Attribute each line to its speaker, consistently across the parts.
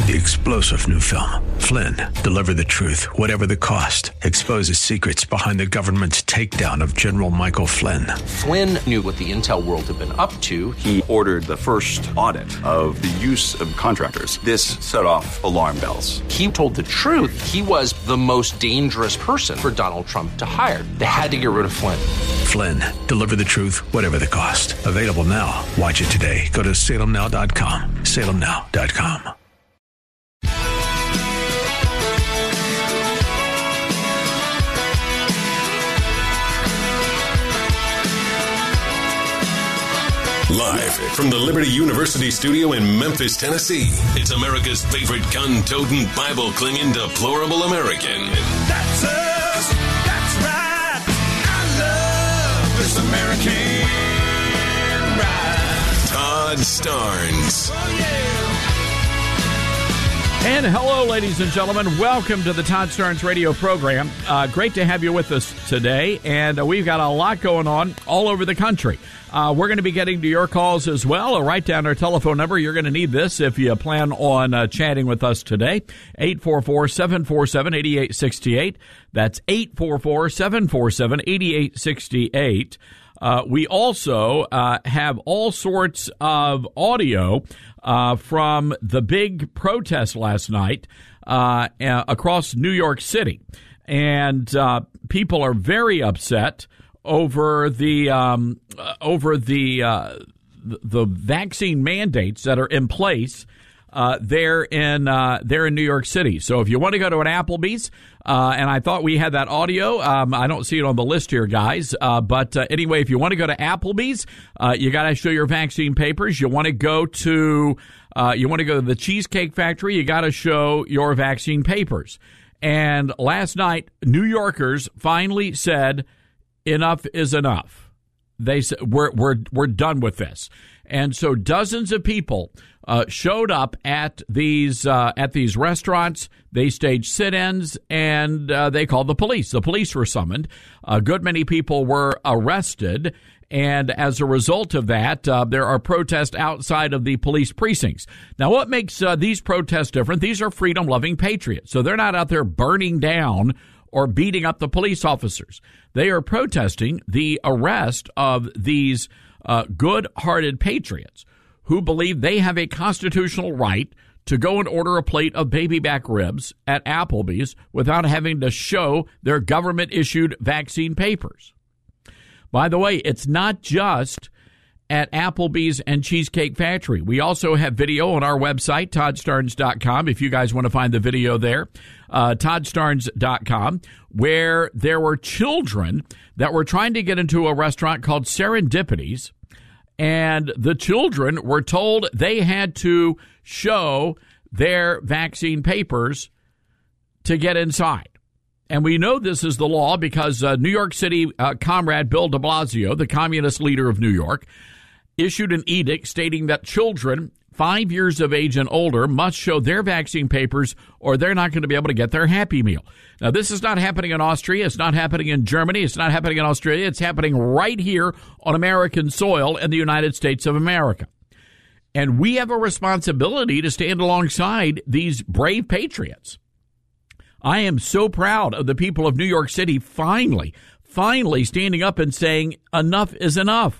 Speaker 1: The explosive new film, Flynn, deliver the truth, whatever the cost, exposes secrets behind the government's takedown of General Michael Flynn.
Speaker 2: Flynn knew what the intel world had been up to.
Speaker 3: He ordered the first audit of the use of contractors. This set off alarm bells.
Speaker 2: He told the truth. He was the most dangerous person for Donald Trump to hire. They had to get rid of Flynn.
Speaker 1: Flynn, deliver the truth, whatever the cost. Available now. Watch it today. Go to salemnow.com. salemnow.com.
Speaker 4: Live from the Liberty University studio in Memphis, Tennessee, it's America's favorite gun-toting, Bible-clinging, deplorable American.
Speaker 5: That's us. That's right. I love this American ride.
Speaker 4: Todd Starnes.
Speaker 5: Oh, yeah.
Speaker 6: And hello, ladies and gentlemen. Welcome to the Todd Starnes radio program. Great to have you with us today. And we've got a lot going on all over the country. We're going to be getting to your calls as well. Write down our telephone number. You're going to need this if you plan on chatting with us today. 844-747-8868. That's 844-747-8868. We also have all sorts of audio from the big protest last night across New York City. And people are very upset over the vaccine mandates that are in place there in New York City. So if you want to go to an Applebee's, and I thought we had that audio, I don't see it on the list here, guys. But anyway, if you want to go to Applebee's, you got to show your vaccine papers. You want to go to the Cheesecake Factory, you got to show your vaccine papers. And last night, New Yorkers finally said, enough is enough. They said, we're done with this. And so dozens of people showed up at these restaurants. They staged sit-ins, and they called the police. The police were summoned. A good many people were arrested, and as a result of that, there are protests outside of the police precincts. Now, what makes these protests different? These are freedom-loving patriots, so they're not out there burning down or beating up the police officers. They are protesting the arrest of these good-hearted patriots who believe they have a constitutional right to go and order a plate of baby back ribs at Applebee's without having to show their government-issued vaccine papers. By the way, it's not just at Applebee's and Cheesecake Factory. We also have video on our website, ToddStarnes.com, if you guys want to find the video there, ToddStarnes.com, where there were children that were trying to get into a restaurant called Serendipities, and the children were told they had to show their vaccine papers to get inside. And we know this is the law because New York City comrade Bill de Blasio, the communist leader of New York, issued an edict stating that children 5 years of age and older must show their vaccine papers or they're not going to be able to get their Happy Meal. Now, this is not happening in Austria. It's not happening in Germany. It's not happening in Australia. It's happening right here on American soil in the United States of America. And we have a responsibility to stand alongside these brave patriots. I am so proud of the people of New York City finally standing up and saying enough is enough.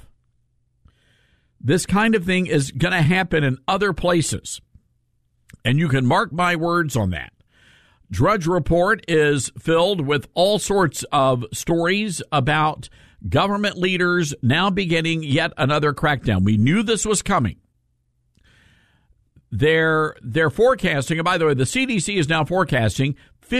Speaker 6: This kind of thing is going to happen in other places, and you can mark my words on that. Drudge Report is filled with all sorts of stories about government leaders now beginning yet another crackdown. We knew this was coming. They're forecasting, and by the way, the CDC is now forecasting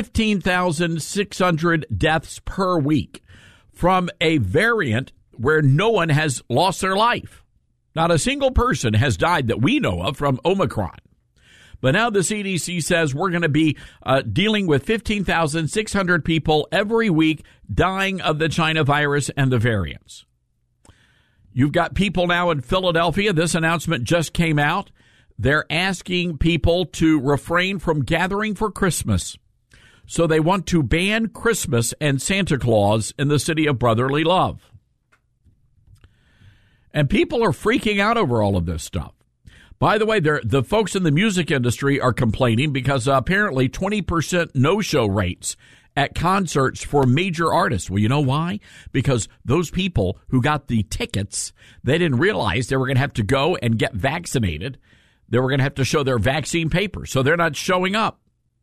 Speaker 6: 15,600 deaths per week from a variant where no one has lost their life. Not a single person has died that we know of from Omicron. But now the CDC says we're going to be dealing with 15,600 people every week dying of the China virus and the variants. You've got people now in Philadelphia. This announcement just came out. They're asking people to refrain from gathering for Christmas. So they want to ban Christmas and Santa Claus in the city of brotherly love. And people are freaking out over all of this stuff. By the way, the folks in the music industry are complaining because apparently 20% no-show rates at concerts for major artists. Well, you know why? Because those people who got the tickets, they didn't realize they were going to have to go and get vaccinated. They were going to have to show their vaccine papers, so they're not showing up.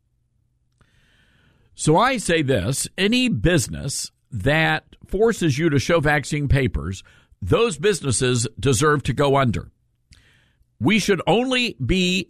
Speaker 6: So I say this, any business that forces you to show vaccine papers, those businesses deserve to go under. We should only be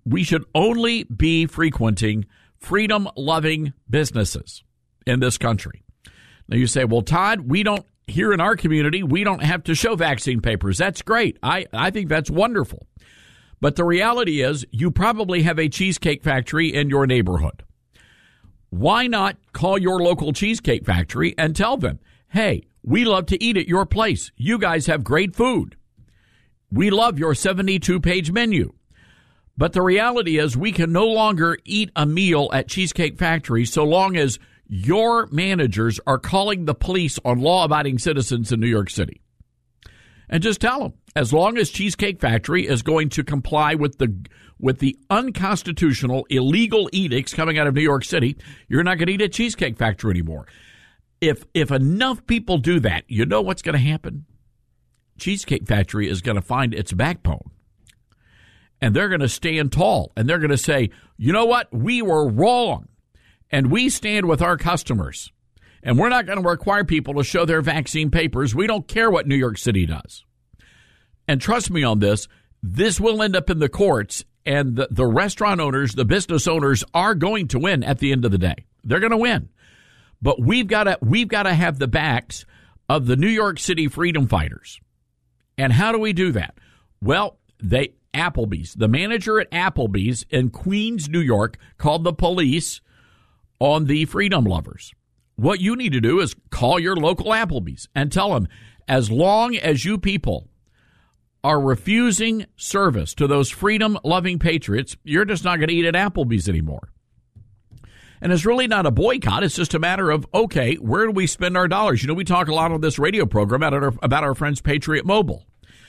Speaker 6: frequenting freedom-loving businesses in this country. Now you say, well, Todd, here in our community, we don't have to show vaccine papers. That's great. I think that's wonderful. But the reality is you probably have a cheesecake factory in your neighborhood. Why not call your local cheesecake factory and tell them, hey, we love to eat at your place. You guys have great food. We love your 72-page menu. But the reality is we can no longer eat a meal at Cheesecake Factory so long as your managers are calling the police on law-abiding citizens in New York City. And just tell them, as long as Cheesecake Factory is going to comply with the unconstitutional, illegal edicts coming out of New York City, you're not going to eat at Cheesecake Factory anymore. If enough people do that, you know what's going to happen? Cheesecake Factory is going to find its backbone. And they're going to stand tall. And they're going to say, you know what? We were wrong. And we stand with our customers. And we're not going to require people to show their vaccine papers. We don't care what New York City does. And trust me on this, this will end up in the courts. And the restaurant owners, the business owners are going to win at the end of the day. They're going to win. But we've got to have the backs of the New York City freedom fighters. And how do we do that? Well, Applebee's, the manager at Applebee's in Queens, New York, called the police on the freedom lovers. What you need to do is call your local Applebee's and tell them, as long as you people are refusing service to those freedom-loving patriots, you're just not going to eat at Applebee's anymore. And it's really not a boycott. It's just a matter of, okay, where do we spend our dollars? You know, we talk a lot on this radio program about our friends Patriot Mobile.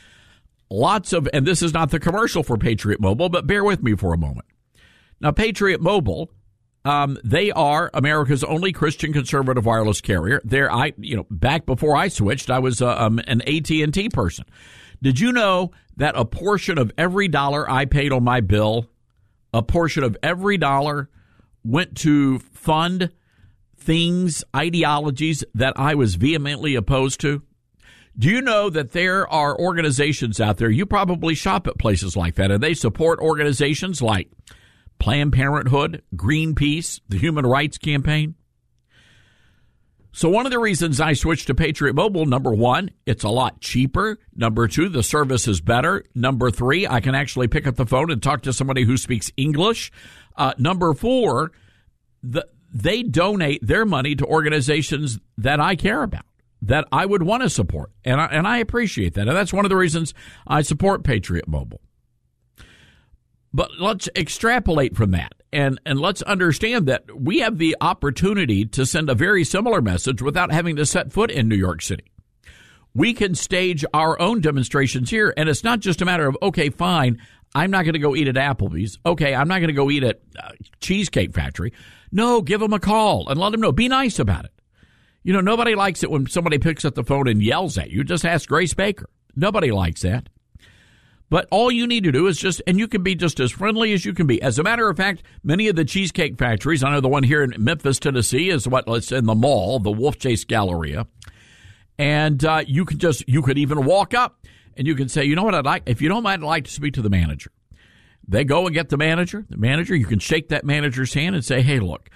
Speaker 6: And this is not the commercial for Patriot Mobile, but bear with me for a moment. Now, Patriot Mobile, they are America's only Christian conservative wireless carrier. Back before I switched, I was an AT&T person. Did you know that a portion of every dollar I paid on my bill, a portion of every dollar went to fund things, ideologies that I was vehemently opposed to? Do you know that there are organizations out there, you probably shop at places like that, and they support organizations like Planned Parenthood, Greenpeace, the Human Rights Campaign? So one of the reasons I switched to Patriot Mobile, number one, it's a lot cheaper. Number two, the service is better. Number three, I can actually pick up the phone and talk to somebody who speaks English. Number four, they donate their money to organizations that I care about, that I would want to support. And I appreciate that. And that's one of the reasons I support Patriot Mobile. But let's extrapolate from that. And let's understand that we have the opportunity to send a very similar message without having to set foot in New York City. We can stage our own demonstrations here, and it's not just a matter of, okay, fine, I'm not going to go eat at Applebee's. Okay, I'm not going to go eat at Cheesecake Factory. No, give them a call and let them know. Be nice about it. You know, nobody likes it when somebody picks up the phone and yells at you. Just ask Grace Baker. Nobody likes that. But all you need to do is and you can be just as friendly as you can be. As a matter of fact, many of the Cheesecake Factories, I know the one here in Memphis, Tennessee, is it's in the mall, the Wolf Chase Galleria. And you could even walk up and you can say, you know what I'd like? If you don't mind, I'd like to speak to the manager. They go and get the manager. You can shake that manager's hand and say, hey, look,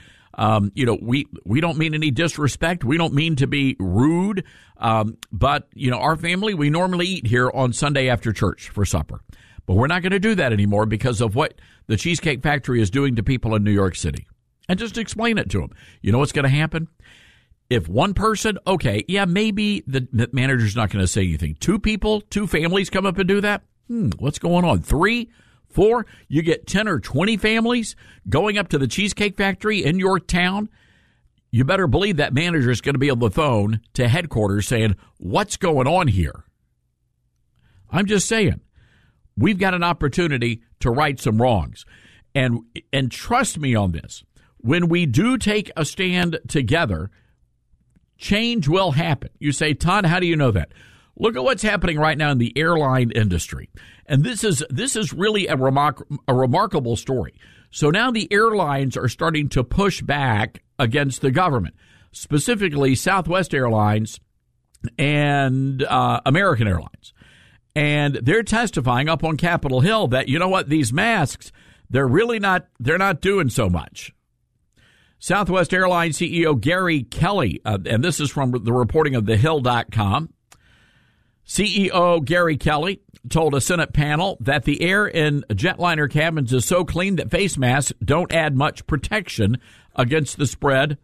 Speaker 6: we don't mean any disrespect. We don't mean to be rude. But, our family, we normally eat here on Sunday after church for supper. But we're not going to do that anymore because of what the Cheesecake Factory is doing to people in New York City. And just explain it to them. You know what's going to happen? If one person, okay, yeah, maybe the manager's not going to say anything. Two people, two families come up and do that? What's going on? 3, 4, you get 10 or 20 families going up to the Cheesecake Factory in your town. You better believe that manager is going to be on the phone to headquarters saying, what's going on here? I'm just saying, we've got an opportunity to right some wrongs. And trust me on this, when we do take a stand together, change will happen. You say, Todd, how do you know that? Look at what's happening right now in the airline industry. And this is really a remarkable story. So now the airlines are starting to push back against the government, specifically Southwest Airlines and American Airlines. And they're testifying up on Capitol Hill that, you know what, these masks, they're not doing so much. Southwest Airlines CEO Gary Kelly, and this is from the reporting of thehill.com. CEO Gary Kelly told a Senate panel that the air in jetliner cabins is so clean that face masks don't add much protection against the spread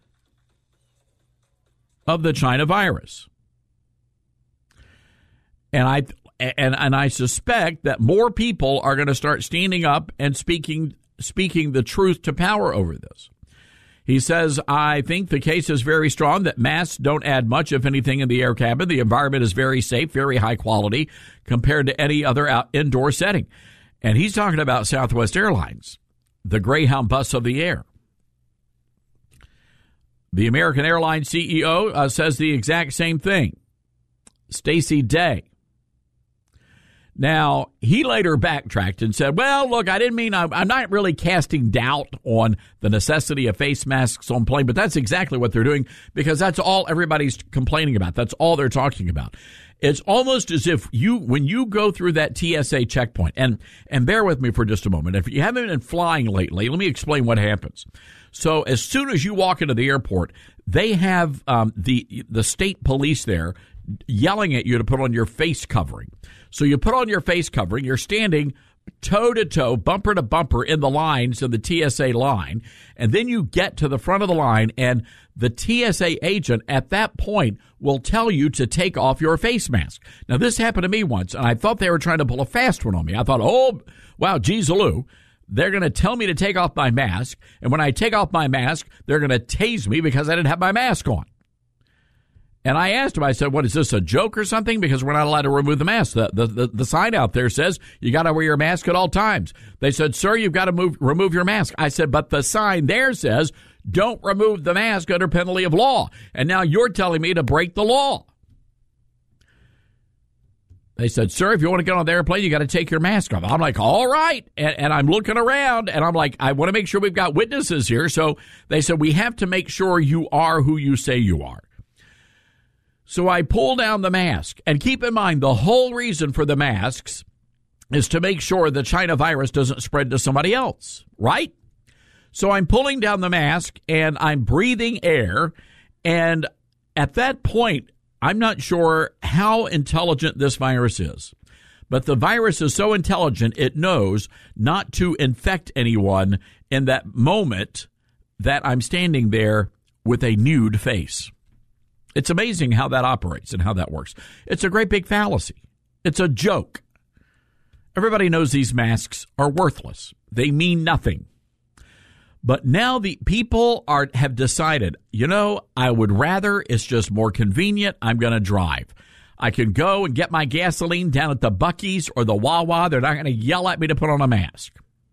Speaker 6: of the China virus. And I suspect that more people are going to start standing up and speaking the truth to power over this. He says, I think the case is very strong that masks don't add much, if anything, in the air cabin. The environment is very safe, very high quality compared to any other indoor setting. And he's talking about Southwest Airlines, the Greyhound bus of the air. The American Airlines CEO says the exact same thing. Stacey Day. Now, he later backtracked and said, well, look, I didn't mean, I'm not really casting doubt on the necessity of face masks on plane, but that's exactly what they're doing because that's all everybody's complaining about. That's all they're talking about. It's almost as if when you go through that TSA checkpoint, and bear with me for just a moment. If you haven't been flying lately, let me explain what happens. So as soon as you walk into the airport, they have the state police there yelling at you to put on your face covering. So you put on your face covering, you're standing toe to toe, bumper to bumper in the lines of the TSA line, and then you get to the front of the line, and the TSA agent at that point will tell you to take off your face mask. Now, this happened to me once, and I thought they were trying to pull a fast one on me. I thought, oh, wow, geez, Lou, they're going to tell me to take off my mask, and when I take off my mask, they're going to tase me because I didn't have my mask on. And I asked him, I said, what, is this a joke or something? Because we're not allowed to remove the mask. The sign out there says you got to wear your mask at all times. They said, sir, you've got to remove your mask. I said, but the sign there says don't remove the mask under penalty of law. And now you're telling me to break the law. They said, sir, if you want to get on the airplane, you got to take your mask off. I'm like, all right. And I'm looking around, and I'm like, I want to make sure we've got witnesses here. So they said, we have to make sure you are who you say you are. So I pull down the mask, and keep in mind, the whole reason for the masks is to make sure the China virus doesn't spread to somebody else, right? So I'm pulling down the mask, and I'm breathing air, and at that point, I'm not sure how intelligent this virus is, but the virus is so intelligent, it knows not to infect anyone in that moment that I'm standing there with a nude face. It's amazing how that operates and how that works. It's a great big fallacy. It's a joke. Everybody knows these masks are worthless. They mean nothing. But now the people have decided, I would rather, it's just more convenient, I'm going to drive. I can go and get my gasoline down at the Buc-ee's or the Wawa. They're not going to yell at me to put on a mask.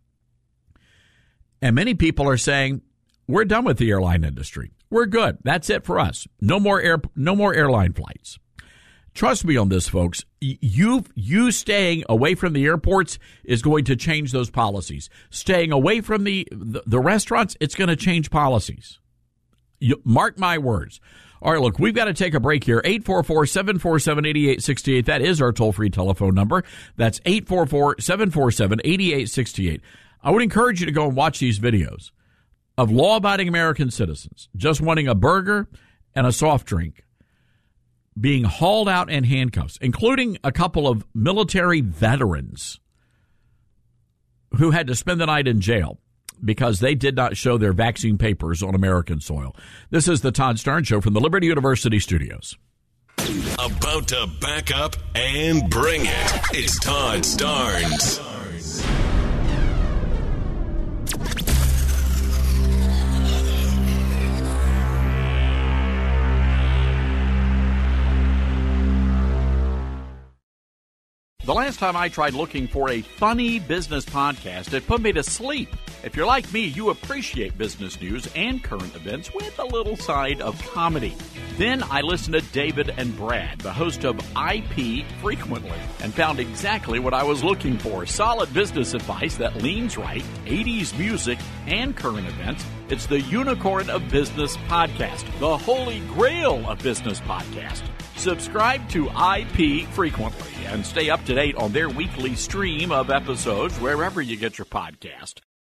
Speaker 6: And many people are saying, we're done with the airline industry. We're good. That's it for us. No more airline flights. Trust me on this, folks. You staying away from the airports is going to change those policies. Staying away from the restaurants, it's going to change policies. Mark my words. All right, look, we've got to take a break here. 844-747-8868. That is our toll-free telephone number. That's 844-747-8868. I would encourage you to go and watch these videos of law-abiding American citizens just wanting a burger and a soft drink being hauled out in handcuffs, including a couple of military veterans who had to spend the night in jail because they did not show their vaccine papers on American soil. This is the Todd Starnes Show from the Liberty University studios.
Speaker 4: About to back up and bring it. It's Todd Starnes.
Speaker 6: The last time I tried looking for a funny business podcast, it put me to sleep. If you're like me, you appreciate business news and current events with a little side of comedy. Then I listened to David and Brad, the host of IP Frequently, and found exactly what I was looking for. Solid business advice that leans right, 80s music, and current events. It's the Unicorn of Business podcast, the holy grail of business podcast. Subscribe to IP Frequently and stay up to date on their weekly stream of episodes wherever you get your podcast.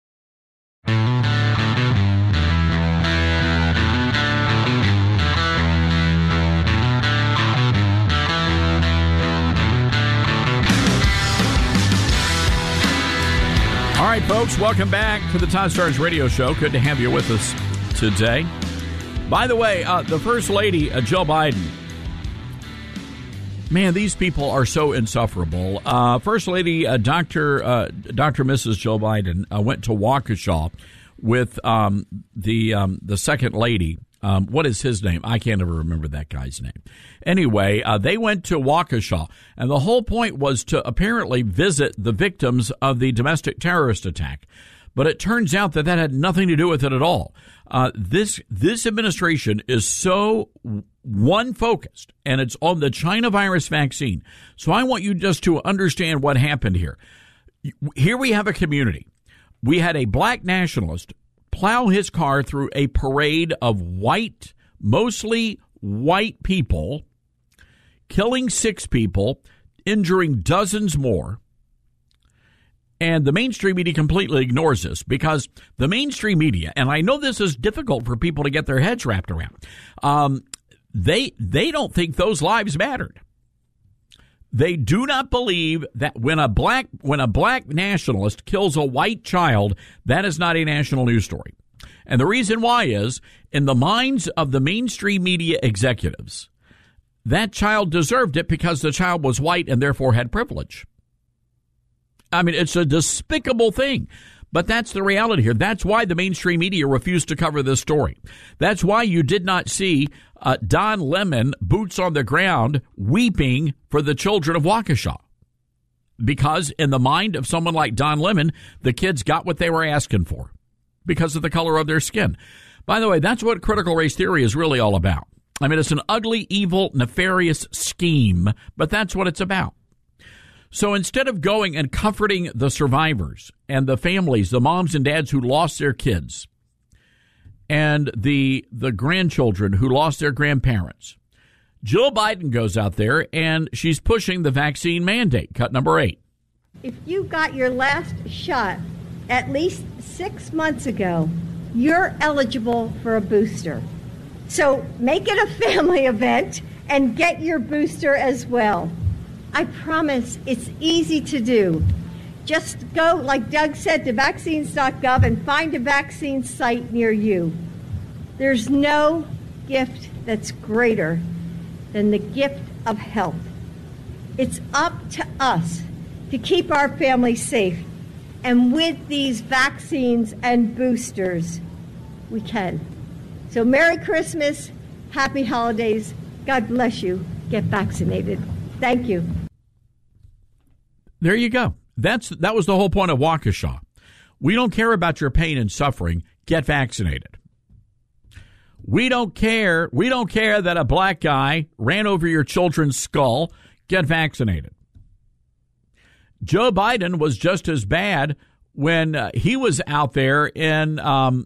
Speaker 6: All right, folks, welcome back to the Todd Starnes Radio Show. Good to have you with us today. By the way, the First Lady, Jill Biden. Man, these people are so insufferable. First Lady, Dr. Mrs. Jill Biden went to Waukesha with the Second Lady. What is his name? I can't ever remember that guy's name. Anyway, they went to Waukesha, and the whole point was to apparently visit the victims of the domestic terrorist attack. But it turns out that had nothing to do with it at all. This administration is so one-focused, and it's on the China virus vaccine. So I want you just to understand what happened here. Here we have a community. We had a black nationalist plow his car through a parade of white, mostly white people, killing 6 people, injuring dozens more. And the mainstream media completely ignores this because the mainstream media, and I know this is difficult for people to get their heads wrapped around, they don't think those lives mattered. They do not believe that when a black nationalist kills a white child, that is not a national news story. And the reason why is, in the minds of the mainstream media executives, that child deserved it because the child was white and therefore had privilege. I mean, it's a despicable thing. But that's the reality here. That's why the mainstream media refused to cover this story. That's why you did not see Don Lemon, boots on the ground, weeping for the children of Waukesha. Because in the mind of someone like Don Lemon, the kids got what they were asking for because of the color of their skin. By the way, that's what critical race theory is really all about. I mean, it's an ugly, evil, nefarious scheme, but that's what it's about. So instead of going and comforting the survivors and the families, the moms and dads who lost their kids, and the grandchildren who lost their grandparents, Jill Biden goes out there and she's pushing the vaccine mandate, cut number 8.
Speaker 7: If you got your last shot at least 6 months ago, you're eligible for a booster. So make it a family event and get your booster as well. I promise it's easy to do. Just go, like Doug said, to vaccines.gov and find a vaccine site near you. There's no gift that's greater than the gift of health. It's up to us to keep our families safe. And with these vaccines and boosters, we can. So Merry Christmas, Happy Holidays, God bless you, get vaccinated. Thank you.
Speaker 6: There you go. That was the whole point of Waukesha. We don't care about your pain and suffering. Get vaccinated. We don't care. We don't care that a black guy ran over your children's skull. Get vaccinated. Joe Biden was just as bad when he was out there in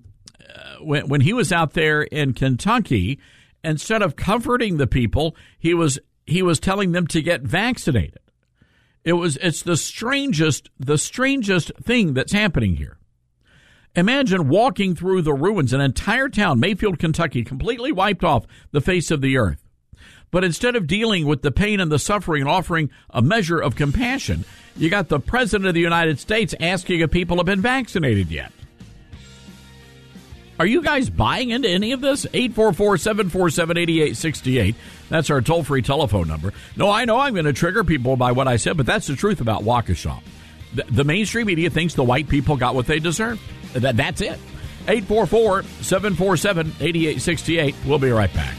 Speaker 6: when he was out there in Kentucky. Instead of comforting the people, he was telling them to get vaccinated. It's the strangest thing that's happening here. Imagine walking through the ruins, an entire town, Mayfield, Kentucky, completely wiped off the face of the earth. But instead of dealing with the pain and the suffering and offering a measure of compassion, you got the President of the United States asking if people have been vaccinated yet. Are you guys buying into any of this? 844-747-8868. That's our toll-free telephone number. No, I know I'm going to trigger people by what I said, but that's the truth about Waukesha. The mainstream media thinks the white people got what they deserve. That's it. 844-747-8868. We'll be right back.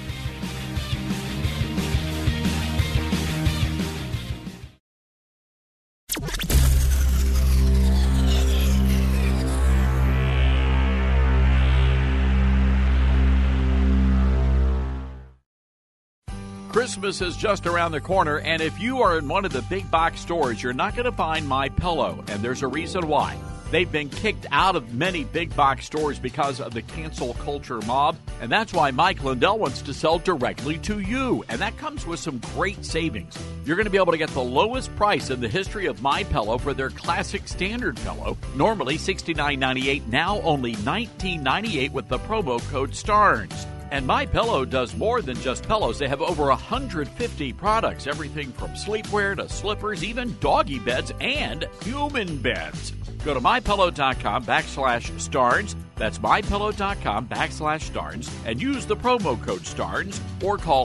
Speaker 6: Christmas is just around the corner, and if you are in one of the big box stores, you're not going to find MyPillow, and there's a reason why. They've been kicked out of many big box stores because of the cancel culture mob, and that's why Mike Lindell wants to sell directly to you, and that comes with some great savings. You're going to be able to get the lowest price in the history of MyPillow for their classic standard pillow, normally $69.98, now only $19.98 with the promo code STARNS. And MyPillow does more than just pillows. They have over 150 products, everything from sleepwear to slippers, even doggy beds and human beds. Go to MyPillow.com/STARNS. That's MyPillow.com/STARNS and use the promo code STARNS or call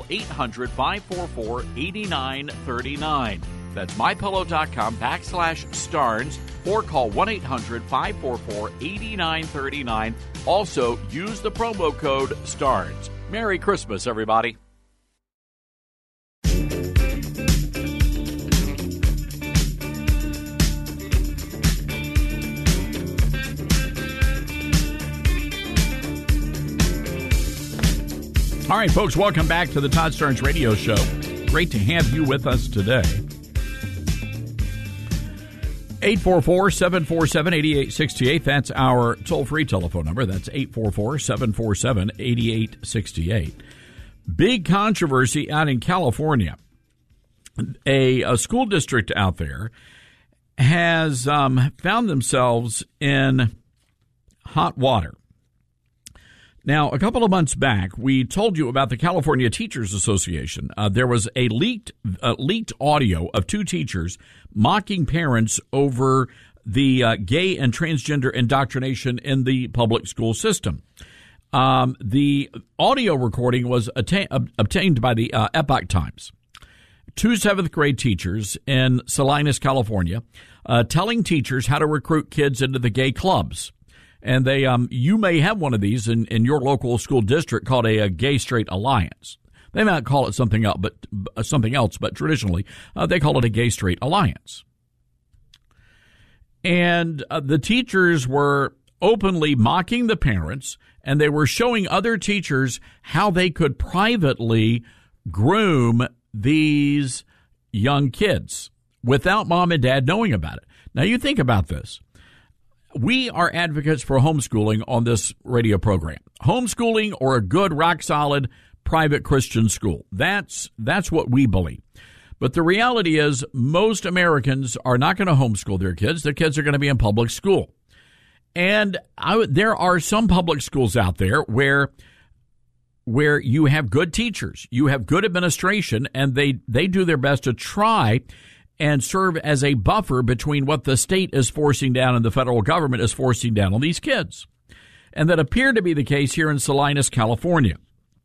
Speaker 6: 800-544-8939. That's MyPillow.com/STARNS or call 1-800-544-8939. Also, use the promo code STARNS. Merry Christmas, everybody. All right, folks, welcome back to the Todd Starnes Radio Show. Great to have you with us today. 844-747-8868. That's our toll-free telephone number. That's 844-747-8868. Big controversy out in California. A school district out there has found themselves in hot water. Now, a couple of months back, we told you about the California Teachers Association. There was a leaked audio of two teachers mocking parents over the gay and transgender indoctrination in the public school system. The audio recording was obtained by the Epoch Times. Two seventh-grade teachers in Salinas, California, telling teachers how to recruit kids into the gay clubs. And they, you may have one of these in your local school district called a Gay Straight Alliance. They might call it something else, but traditionally they call it a Gay Straight Alliance. And the teachers were openly mocking the parents, and they were showing other teachers how they could privately groom these young kids without mom and dad knowing about it. Now, you think about this. We are advocates for homeschooling on this radio program. Homeschooling or a good, rock-solid private Christian school. That's what we believe. But the reality is most Americans are not going to homeschool their kids. Their kids are going to be in public school. And there are some public schools out there where you have good teachers, you have good administration, and they do their best to try and serve as a buffer between what the state is forcing down and the federal government is forcing down on these kids. And that appeared to be the case here in Salinas, California,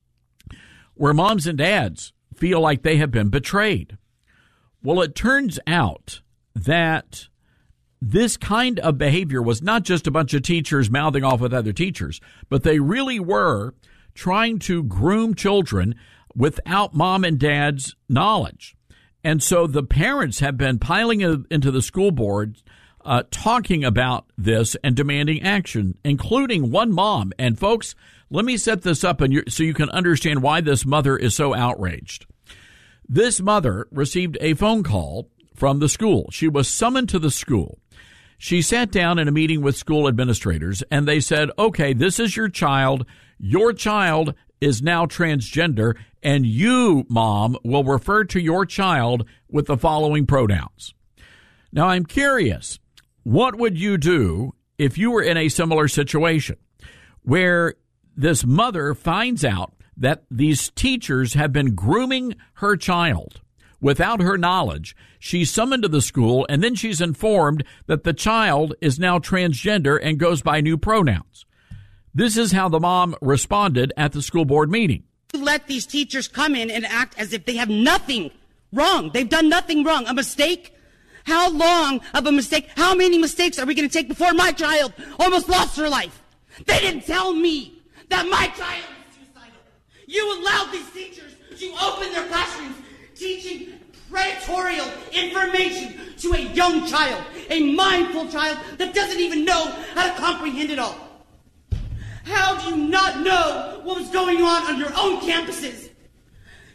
Speaker 6: where moms and dads feel like they have been betrayed. Well, it turns out that this kind of behavior was not just a bunch of teachers mouthing off with other teachers, but they really were trying to groom children without mom and dad's knowledge. And so the parents have been piling into the school board, talking about this and demanding action, including one mom. And folks, let me set this up so you can understand why this mother is so outraged. This mother received a phone call from the school. She was summoned to the school. She sat down in a meeting with school administrators, and they said, okay, this is your child. Your child is now transgender, and you, mom, will refer to your child with the following pronouns. Now, I'm curious, what would you do if you were in a similar situation where this mother finds out that these teachers have been grooming her child without her knowledge? She's summoned to the school, and then she's informed that the child is now transgender and goes by new pronouns. This is how the mom responded at the school board meeting.
Speaker 8: You let these teachers come in and act as if they have nothing wrong. They've done nothing wrong. A mistake? How long of a mistake? How many mistakes are we going to take before my child almost lost her life? They didn't tell me that my child was suicidal. You allowed these teachers to open their classrooms teaching predatory information to a young child, a mindful child that doesn't even know how to comprehend it all. How do you not know what was going on your own campuses?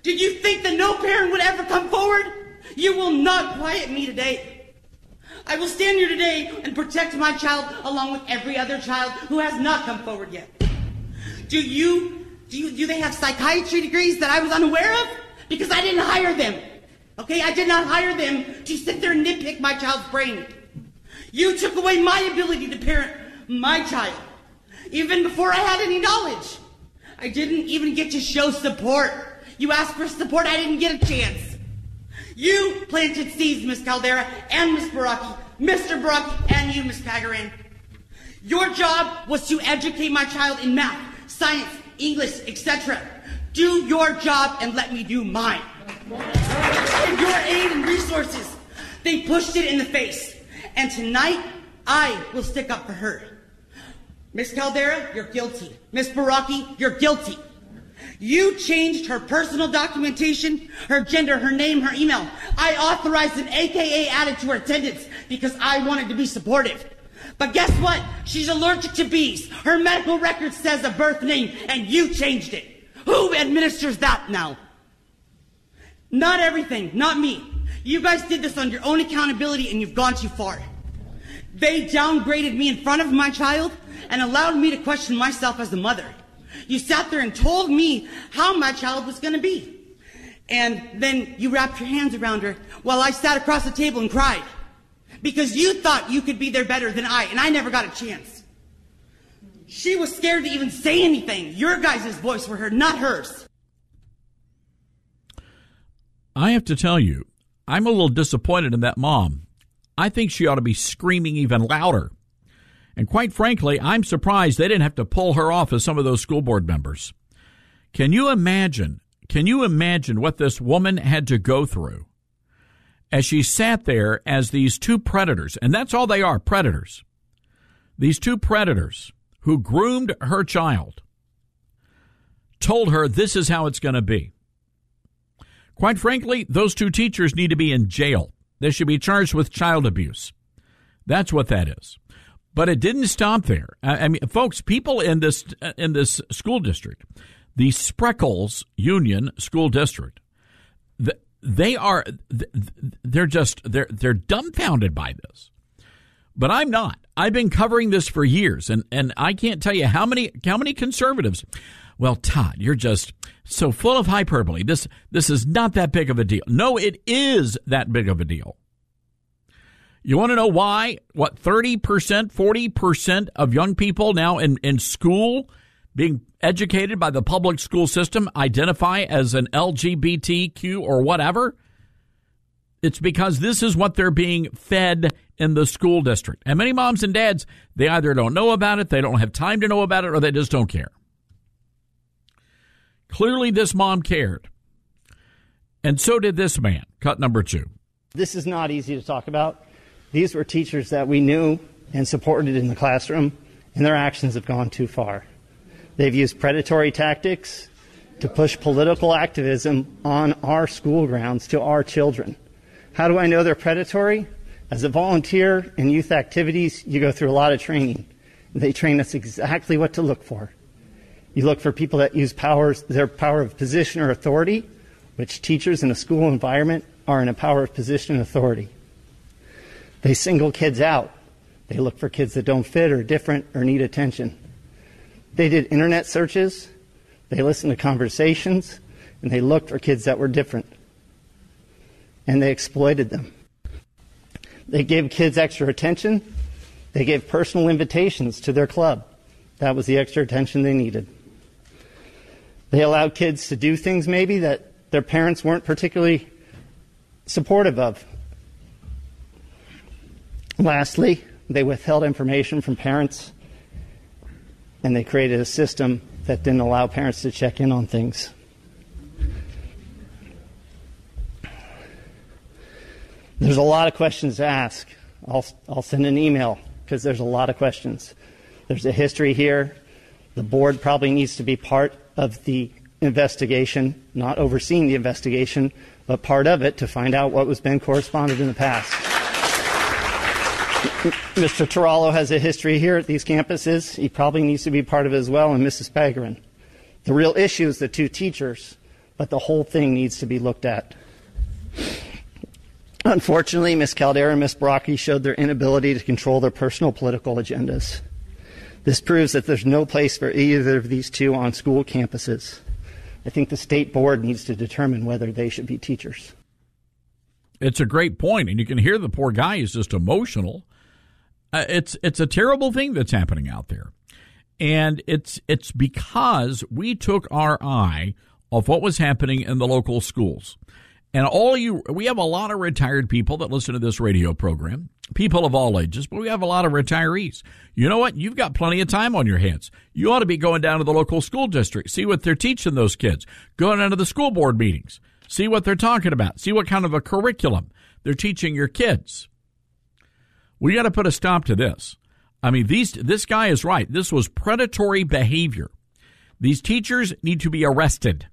Speaker 8: Did you think that no parent would ever come forward? You will not quiet me today. I will stand here today and protect my child along with every other child who has not come forward yet. Do they have psychiatry degrees that I was unaware of? Because I didn't hire them. Okay, I did not hire them to sit there and nitpick my child's brain. You took away my ability to parent my child, even before I had any knowledge. I didn't even get to show support. You asked for support, I didn't get a chance. You planted seeds, Miss Caldera and Miss Baraki, Mr. Baraki and you, Miss Pagaran. Your job was to educate my child in math, science, English, etc. Do your job and let me do mine. And your aid and resources, they pushed it in the face. And tonight, I will stick up for her. Miss Caldera, you're guilty. Miss Baraki, you're guilty. You changed her personal documentation, her gender, her name, her email. I authorized an AKA added to her attendance because I wanted to be supportive. But guess what? She's allergic to bees. Her medical record says a birth name, and you changed it. Who administers that now? Not everything, not me. You guys did this on your own accountability, and you've gone too far. They downgraded me in front of my child and allowed me to question myself as a mother. You sat there and told me how my child was going to be. And then you wrapped your hands around her while I sat across the table and cried. Because you thought you could be there better than I, and I never got a chance. She was scared to even say anything. Your guys' voice were heard, not hers.
Speaker 6: I have to tell you, I'm a little disappointed in that mom. I think she ought to be screaming even louder. And quite frankly, I'm surprised they didn't have to pull her off as some of those school board members. Can you imagine what this woman had to go through as she sat there as these two predators, and that's all they are, predators. These two predators who groomed her child told her this is how it's going to be. Quite frankly, those two teachers need to be in jail. They should be charged with child abuse. That's what that is. But it didn't stop there. I mean, folks, people in this school district, the Spreckles Union School District, they're dumbfounded by this. But I'm not. I've been covering this for years, and I can't tell you how many conservatives. Well, Todd, you're just so full of hyperbole. This is not that big of a deal. No, it is that big of a deal. You want to know why? What, 30%, 40% of young people now in school being educated by the public school system identify as an LGBTQ or whatever? It's because this is what they're being fed in the school district. And many moms and dads, they either don't know about it, they don't have time to know about it, or they just don't care. Clearly, this mom cared. And so did this man. Cut number 2.
Speaker 9: This is not easy to talk about. These were teachers that we knew and supported in the classroom, and their actions have gone too far. They've used predatory tactics to push political activism on our school grounds to our children. How do I know they're predatory? As a volunteer in youth activities, you go through a lot of training. They train us exactly what to look for. You look for people that use their power of position or authority, which teachers in a school environment are in a power of position and authority. They single kids out. They look for kids that don't fit or different or need attention. They did internet searches. They listened to conversations, and they looked for kids that were different. And they exploited them. They gave kids extra attention. They gave personal invitations to their club. That was the extra attention they needed. They allowed kids to do things maybe that their parents weren't particularly supportive of. Lastly, they withheld information from parents, and they created a system that didn't allow parents to check in on things. There's a lot of questions to ask. I'll send an email because there's a lot of questions. There's a history here. The board probably needs to be part of the investigation, not overseeing the investigation, but part of it to find out what was been corresponded in the past. Mr. Tarallo has a history here at these campuses. He probably needs to be part of it as well, and Mrs. Pagarin. The real issue is the two teachers but the whole thing needs to be looked at. Unfortunately, Ms. Caldera and Ms. Brockie showed their inability to control their personal political agendas. This proves that there's no place for either of these two on school campuses. I think the state board needs to determine whether they should be teachers.
Speaker 6: It's a great point, and you can hear the poor guy is just emotional. It's a terrible thing that's happening out there, and it's because we took our eye off what was happening in the local schools. And we have a lot of retired people that listen to this radio program, people of all ages, but we have a lot of retirees. You know what? You've got plenty of time on your hands. You ought to be going down to the local school district, see what they're teaching those kids, going down to the school board meetings, see what they're talking about, see what kind of a curriculum they're teaching your kids. We got to put a stop to this. I mean, this guy is right. This was predatory behavior. These teachers need to be arrested.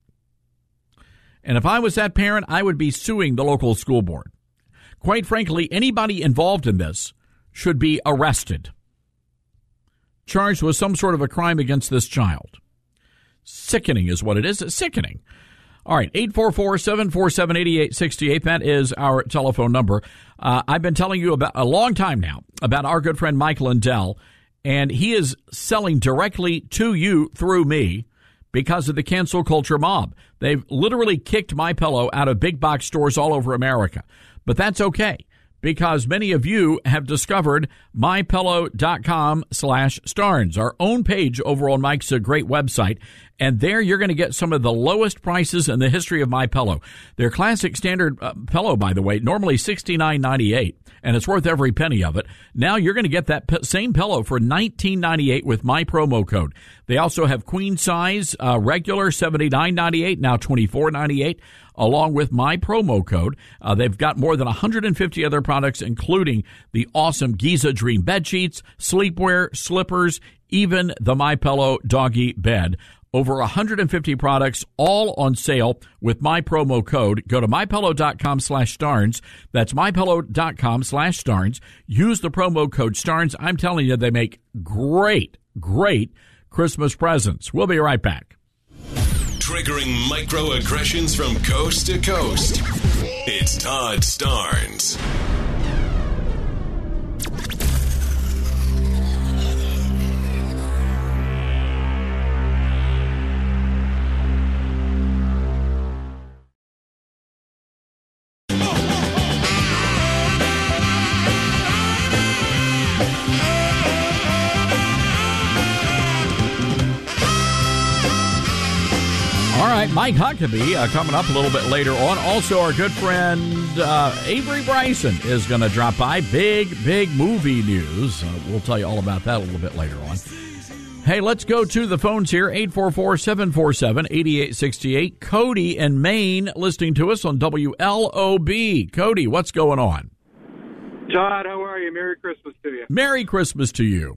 Speaker 6: And if I was that parent, I would be suing the local school board. Quite frankly, anybody involved in this should be arrested, charged with some sort of a crime against this child. Sickening is what it is. It's sickening. All right, 844-747-8868. That is our telephone number. I've been telling you about a long time now about our good friend Mike Lindell, and he is selling directly to you through me because of the cancel culture mob. They've literally kicked MyPillow out of big box stores all over America. But that's okay, because many of you have discovered MyPillow.com/Starnes, our own page over on Mike's great website. And there you're going to get some of the lowest prices in the history of MyPillow. Their classic standard pillow, by the way, normally $69.98, and it's worth every penny of it. Now you're going to get that same pillow for $19.98 with my promo code. They also have queen size, regular $79.98, now $24.98, along with my promo code. They've got more than 150 other products, including the awesome Giza Dream bed sheets, sleepwear, slippers, even the MyPillow doggy bed. Over 150 products, all on sale with my promo code. Go to MyPillow.com/Starnes. That's MyPillow.com/Starnes. Use the promo code Starnes. I'm telling you, they make great, great Christmas presents. We'll be right back.
Speaker 4: Triggering microaggressions from coast to coast. It's Todd Starnes.
Speaker 6: All right, Mike Huckabee coming up a little bit later on. Also, our good friend Avery Bryson is going to drop by. Big movie news. We'll tell you all about that a little bit later on. Hey, let's go to the phones here. 844-747-8868. Cody in Maine listening to us on WLOB. Cody, what's going on?
Speaker 10: Todd, how are you? Merry Christmas to you.
Speaker 6: Merry Christmas to you.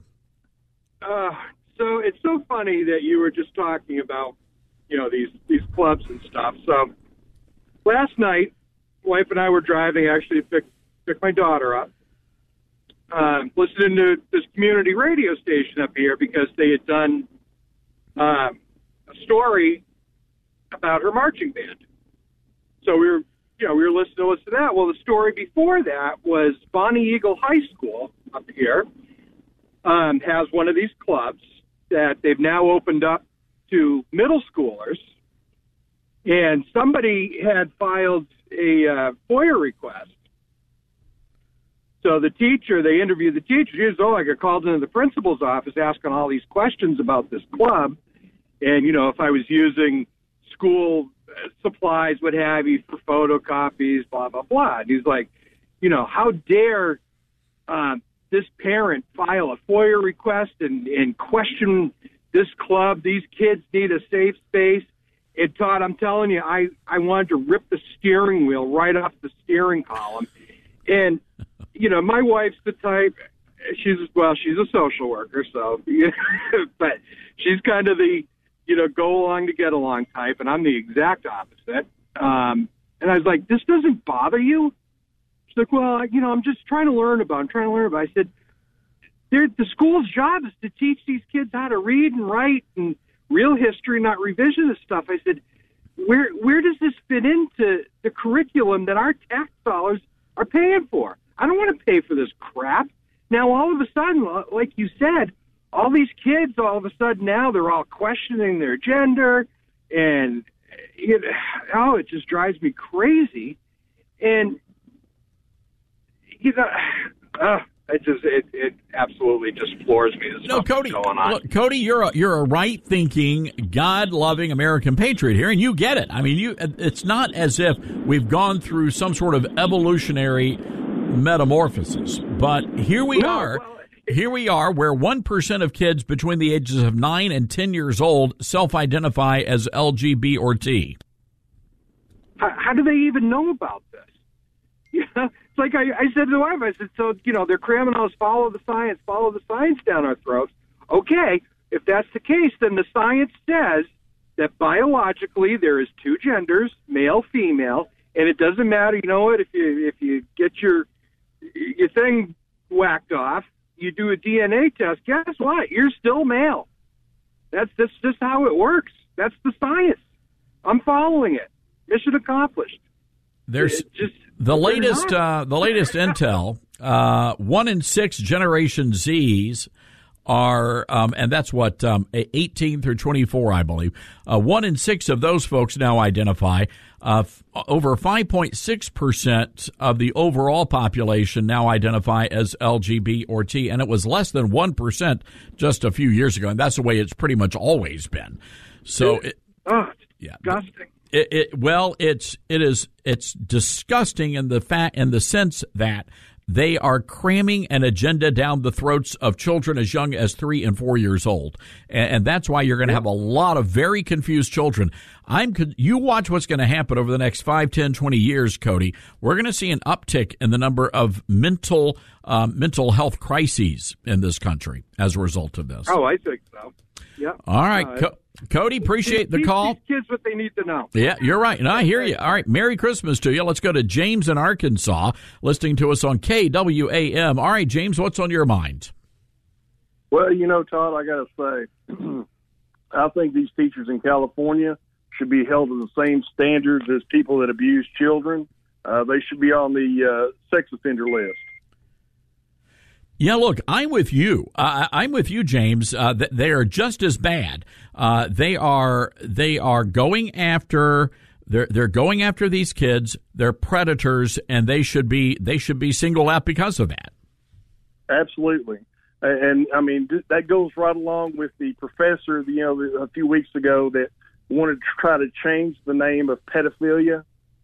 Speaker 10: So it's so funny that you were just talking about, these clubs and stuff. So last night, wife and I were driving, actually picked my daughter up, listening to this community radio station up here because they had done a story about her marching band. So we were listening to that. Well, the story before that was Bonnie Eagle High School up here has one of these clubs that they've now opened up to middle schoolers, and somebody had filed a FOIA request. So they interviewed the teacher. She was, I got called into the principal's office asking all these questions about this club, and, if I was using school supplies, what have you, for photocopies, blah, blah, blah. And he's like, how dare this parent file a FOIA request and question this club? These kids need a safe space. And Todd, I'm telling you, I wanted to rip the steering wheel right off the steering column. And, my wife's the type, she's a social worker, so, but she's kind of the, go along to get along type, and I'm the exact opposite. And I was like, this doesn't bother you? She's like, well, I'm just trying to learn about it. I said, the school's job is to teach these kids how to read and write and real history, not revisionist stuff. I said, where does this fit into the curriculum that our tax dollars are paying for? I don't want to pay for this crap. Now, all of a sudden, like you said, all these kids, all of a sudden now, they're all questioning their gender, and it just drives me crazy. And it absolutely just floors me.
Speaker 6: No, Cody. Look, Cody, you're a right-thinking, God-loving American patriot here, and you get it. I mean, it's not as if we've gone through some sort of evolutionary metamorphosis, but here we are. Here we are, where 1% of kids between the ages of 9 and 10 years old self-identify as LGBT or T.
Speaker 10: How do they even know about this? It's like I said to the wife, I said, so, they're cramming us, follow the science down our throats. Okay, if that's the case, then the science says that biologically there is two genders, male, female, and it doesn't matter, if you get your thing whacked off, you do a DNA test, guess what? You're still male. That's just how it works. That's the science. I'm following it. Mission accomplished.
Speaker 6: There's the latest intel. 1 in 6 Generation Zs are, and that's what 18 through 24, I believe. 1 in 6 of those folks now identify. Over 5.6% of the overall population now identify as LGBT or T, and it was less than 1% just a few years ago, and that's the way it's pretty much always been. So,
Speaker 10: disgusting.
Speaker 6: It's disgusting in the sense that they are cramming an agenda down the throats of children as young as 3 and 4 years old. And that's why you're going to have a lot of very confused children. You watch what's going to happen over the next 5, 10, 20 years, Cody. We're going to see an uptick in the number of mental health crises in this country as a result of this.
Speaker 10: Oh, I think so. Yeah.
Speaker 6: All right. Cody, appreciate the call.
Speaker 10: Teach these kids what they need to know.
Speaker 6: Yeah, you're right, and I hear you. All right, Merry Christmas to you. Let's go to James in Arkansas, listening to us on KWAM. All right, James, what's on your mind?
Speaker 11: Well, Todd, I got to say, I think these teachers in California should be held to the same standards as people that abuse children. They should be on the sex offender list.
Speaker 6: Yeah, look, I'm with you. I'm with you, James. They are just as bad. They are going after. They're going after these kids. They're predators, and they should be singled out because of that.
Speaker 11: Absolutely, and I mean that goes right along with the professor. A few weeks ago that wanted to try to change the name of pedophilia.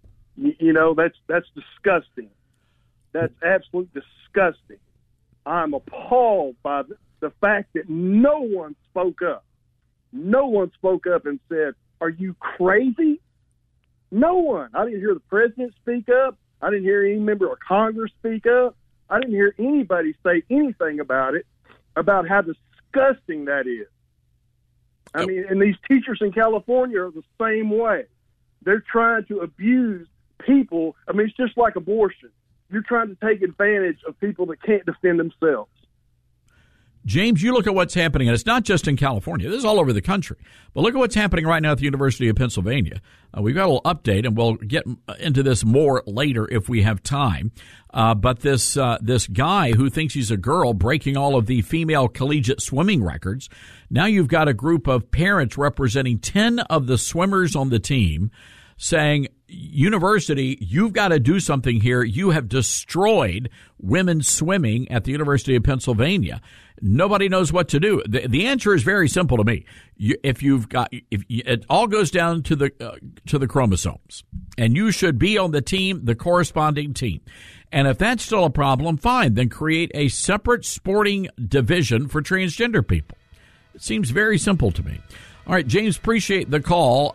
Speaker 11: That's disgusting. That's absolutely disgusting. I'm appalled by the fact that no one spoke up. No one spoke up and said, "Are you crazy?" No one. I didn't hear the president speak up. I didn't hear any member of Congress speak up. I didn't hear anybody say anything about it, about how disgusting that is. I mean, and these teachers in California are the same way. They're trying to abuse people. I mean, it's just like abortion. You're trying to take advantage of people that can't defend themselves.
Speaker 6: James, you look at what's happening, and it's not just in California. This is all over the country. But look at what's happening right now at the University of Pennsylvania. We've got a little update, and we'll get into this more later if we have time. But this guy who thinks he's a girl breaking all of the female collegiate swimming records, now you've got a group of parents representing 10 of the swimmers on the team saying, University, you've got to do something here. You have destroyed women's swimming at the University of Pennsylvania. Nobody knows what to do. The answer is very simple to me. If it all goes down to the chromosomes, and you should be on the team, the corresponding team. And if that's still a problem, fine, then create a separate sporting division for transgender people. It seems very simple to me. All right, James, appreciate the call.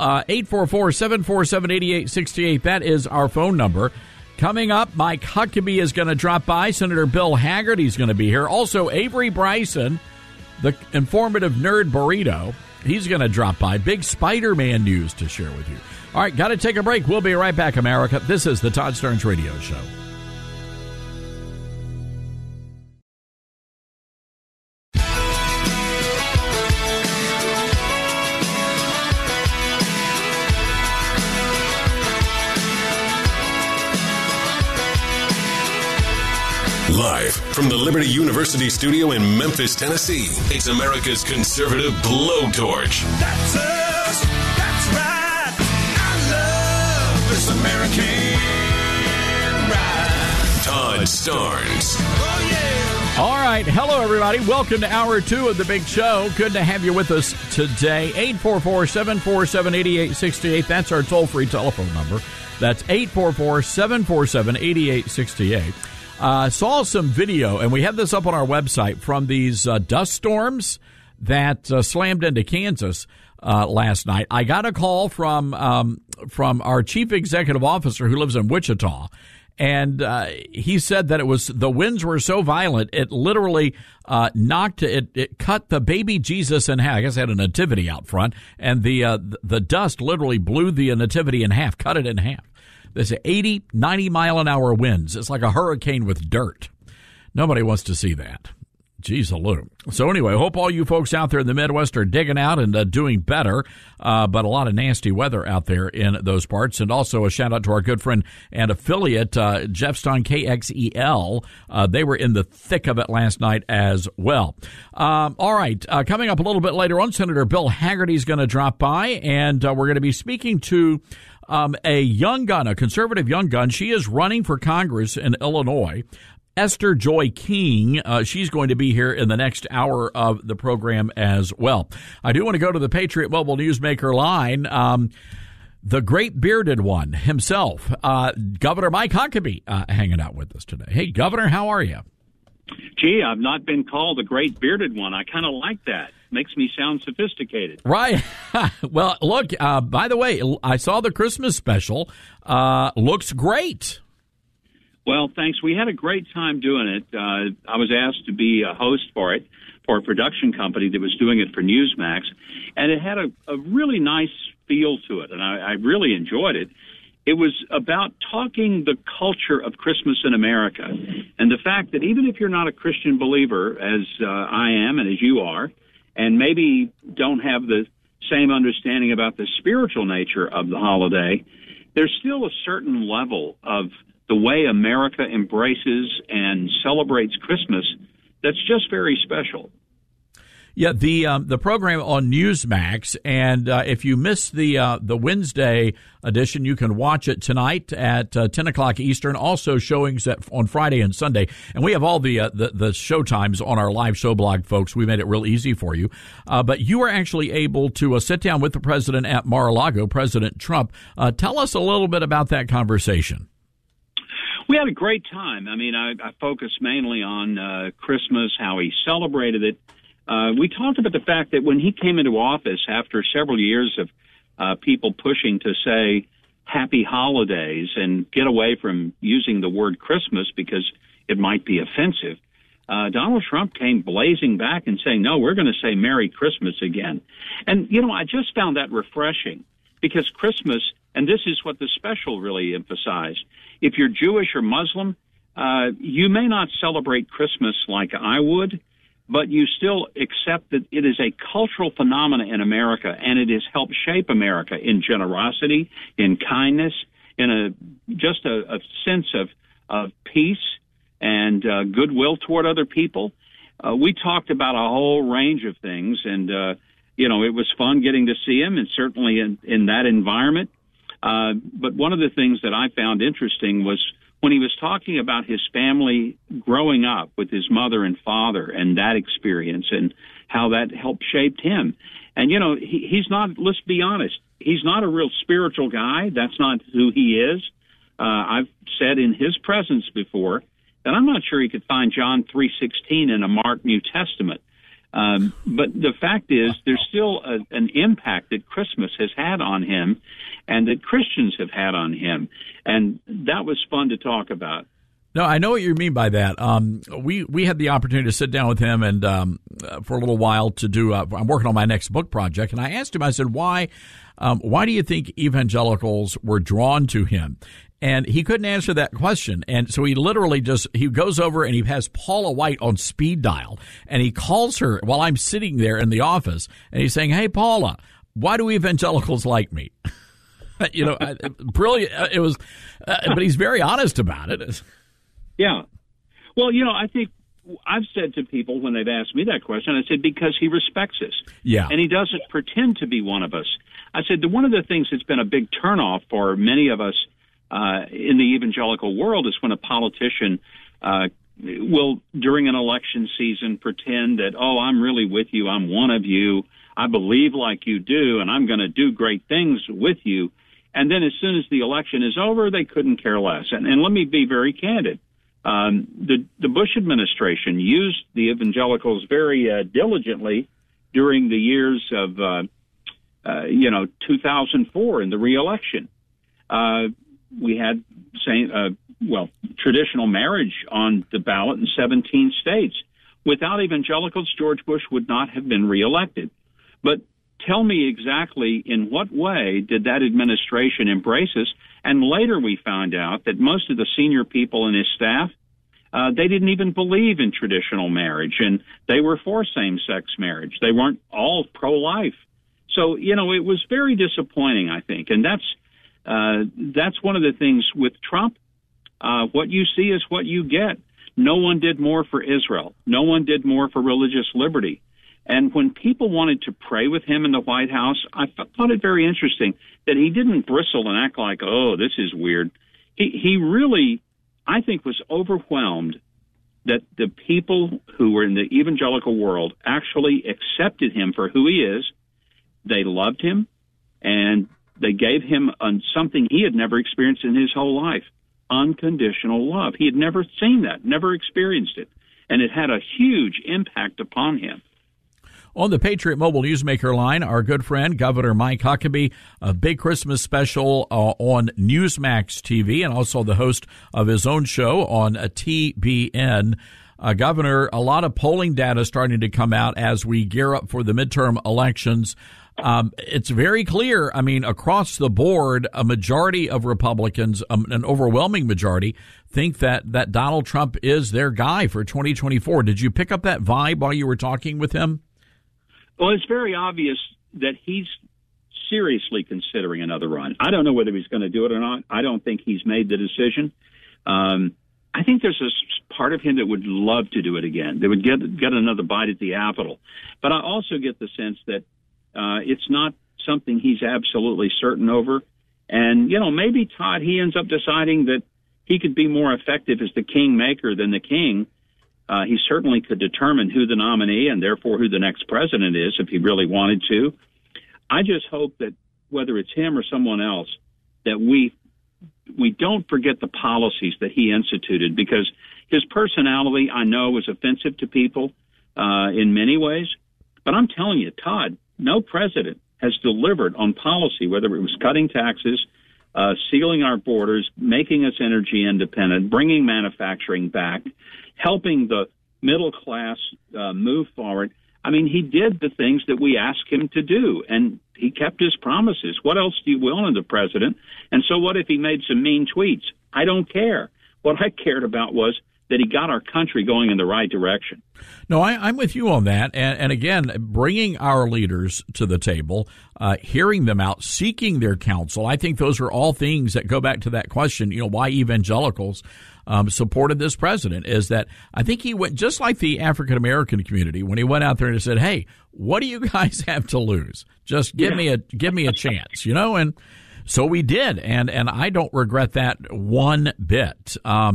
Speaker 6: 844-747-8868. That is our phone number. Coming up, Mike Huckabee is going to drop by. Senator Bill Haggerty's going to be here. Also, Avery Bryson, the informative nerd burrito, he's going to drop by. Big Spider-Man news to share with you. All right, got to take a break. We'll be right back, America. This is the Todd Starnes Radio Show.
Speaker 4: Live from the Liberty University studio in Memphis, Tennessee, it's America's conservative blowtorch.
Speaker 5: That's us. That's right. I love this American ride.
Speaker 4: Todd Starnes.
Speaker 5: Oh, yeah.
Speaker 6: All right. Hello, everybody. Welcome to Hour 2 of the Big Show. Good to have you with us today. 844-747-8868. That's our toll-free telephone number. That's 844-747-8868. Saw some video, and we have this up on our website, from these dust storms that slammed into Kansas last night. I got a call from our chief executive officer who lives in Wichita, and he said that the winds were so violent it literally it cut the baby Jesus in half. I guess it had a nativity out front, and the dust literally blew the nativity in half, cut it in half. There's 80, 90 mile an hour winds. It's like a hurricane with dirt. Nobody wants to see that. Jeez, Lou. So anyway, hope all you folks out there in the Midwest are digging out and doing better, but a lot of nasty weather out there in those parts. And also a shout out to our good friend and affiliate, Jeffstone KXEL. They were in the thick of it last night as well. All right, coming up a little bit later on, Senator Bill Hagerty is going to drop by, and we're going to be speaking to a young gun, a conservative young gun. She is running for Congress in Illinois. Esther Joy King, she's going to be here in the next hour of the program as well. I do want to go to the Patriot Mobile Newsmaker line. The great bearded one himself, Governor Mike Huckabee, hanging out with us today. Hey, Governor, how are you?
Speaker 12: Gee, I've not been called the great bearded one. I kind of like that. Makes me sound sophisticated.
Speaker 6: Right. Well, look, by the way, I saw the Christmas special. Looks great.
Speaker 12: Well, thanks. We had a great time doing it. I was asked to be a host for it, for a production company that was doing it for Newsmax, and it had a really nice feel to it, and I really enjoyed it. It was about talking the culture of Christmas in America, and the fact that even if you're not a Christian believer, as I am and as you are, and maybe don't have the same understanding about the spiritual nature of the holiday, there's still a certain level of the way America embraces and celebrates Christmas that's just very special.
Speaker 6: Yeah, the program on Newsmax, and if you missed the Wednesday edition, you can watch it tonight at 10 o'clock Eastern. Also showings on Friday and Sunday, and we have all the show times on our live show blog, folks. We made it real easy for you. But you were actually able to sit down with the president at Mar-a-Lago, President Trump. Tell us a little bit about that conversation.
Speaker 12: We had a great time. I mean, I focused mainly on Christmas, how he celebrated it. We talked about the fact that when he came into office after several years of people pushing to say happy holidays and get away from using the word Christmas because it might be offensive, Donald Trump came blazing back and saying, no, we're going to say Merry Christmas again. And, you know, I just found that refreshing because Christmas, and this is what the special really emphasized, if you're Jewish or Muslim, you may not celebrate Christmas like I would, but you still accept that it is a cultural phenomenon in America, and it has helped shape America in generosity, in kindness, in a sense of peace and goodwill toward other people. We talked about a whole range of things, and it was fun getting to see him, and certainly in that environment. But one of the things that I found interesting was when he was talking about his family growing up with his mother and father and that experience and how that helped shape him. And, he's not, let's be honest, he's not a real spiritual guy. That's not who he is. I've said in his presence before that I'm not sure he could find John 3:16 in a Mark New Testament. But the fact is, there's still an impact that Christmas has had on him and that Christians have had on him. And that was fun to talk about.
Speaker 6: No, I know what you mean by that. We had the opportunity to sit down with him and for a little while to do. I'm working on my next book project, and I asked him. I said, "Why do you think evangelicals were drawn to him?" And he couldn't answer that question. And so he literally he goes over and he has Paula White on speed dial, and he calls her while I'm sitting there in the office, and he's saying, "Hey, Paula, why do evangelicals like me?" Brilliant. It was, but he's very honest about it.
Speaker 12: Yeah. Well, I think I've said to people when they've asked me that question, I said, because he respects us.
Speaker 6: Yeah.
Speaker 12: And he doesn't pretend to be one of us. I said, one of the things that's been a big turnoff for many of us in the evangelical world is when a politician will, during an election season, pretend that, oh, I'm really with you, I'm one of you, I believe like you do, and I'm going to do great things with you. And then as soon as the election is over, they couldn't care less. And let me be very candid. The Bush administration used the evangelicals very diligently during the years of 2004 in the re-election. We had traditional marriage on the ballot in 17 states. Without evangelicals, George Bush would not have been reelected. But tell me exactly in what way did that administration embrace us? And later we found out that most of the senior people in his staff, they didn't even believe in traditional marriage, and they were for same-sex marriage. They weren't all pro-life. So, it was very disappointing, I think. And that's one of the things with Trump. What you see is what you get. No one did more for Israel. No one did more for religious liberty. And when people wanted to pray with him in the White House, I thought it very interesting that he didn't bristle and act like, oh, this is weird. He really, I think, was overwhelmed that the people who were in the evangelical world actually accepted him for who he is. They loved him, and they gave him something he had never experienced in his whole life, unconditional love. He had never seen that, never experienced it, and it had a huge impact upon him.
Speaker 6: On the Patriot Mobile Newsmaker line, our good friend, Governor Mike Huckabee, a big Christmas special on Newsmax TV, and also the host of his own show on TBN. Governor, a lot of polling data starting to come out as we gear up for the midterm elections. It's very clear, across the board, a majority of Republicans, an overwhelming majority, think that Donald Trump is their guy for 2024. Did you pick up that vibe while you were talking with him?
Speaker 12: Well, it's very obvious that he's seriously considering another run. I don't know whether he's going to do it or not. I don't think he's made the decision. I think there's a part of him that would love to do it again. They would get another bite at the apple. But I also get the sense that it's not something he's absolutely certain over. And, maybe, Todd, he ends up deciding that he could be more effective as the kingmaker than the king. He certainly could determine who the nominee and therefore who the next president is if he really wanted to. I just hope that whether it's him or someone else, that we don't forget the policies that he instituted, because his personality, I know, was offensive to people in many ways. But I'm telling you, Todd, no president has delivered on policy, whether it was cutting taxes, sealing our borders, making us energy independent, bringing manufacturing back, helping the middle class move forward. He did the things that we asked him to do, and he kept his promises. What else do you want of the president? And so what if he made some mean tweets? I don't care. What I cared about was that he got our country going in the right direction.
Speaker 6: No, I'm with you on that. And again, bringing our leaders to the table, hearing them out, seeking their counsel. I think those are all things that go back to that question, why evangelicals supported this president, is that I think he went just like the African-American community when he went out there and said, hey, what do you guys have to lose? Just give me a chance, and so we did. And I don't regret that one bit.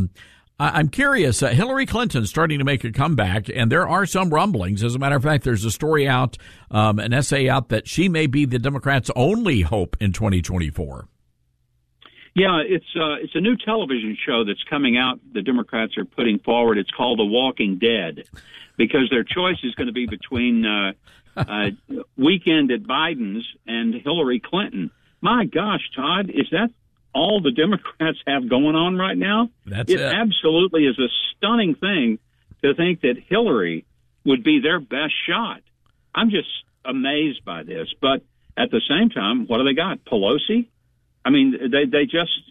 Speaker 6: I'm curious, Hillary Clinton's starting to make a comeback, and there are some rumblings. As a matter of fact, there's a story out, an essay out, that she may be the Democrats' only hope in 2024.
Speaker 12: Yeah, it's a new television show that's coming out. The Democrats are putting forward. It's called The Walking Dead, because their choice is going to be between Weekend at Biden's and Hillary Clinton. My gosh, Todd, is that all the Democrats have going on right now?
Speaker 6: It
Speaker 12: absolutely is a stunning thing to think that Hillary would be their best shot. I'm just amazed by this. But at the same time, what do they got? Pelosi? They just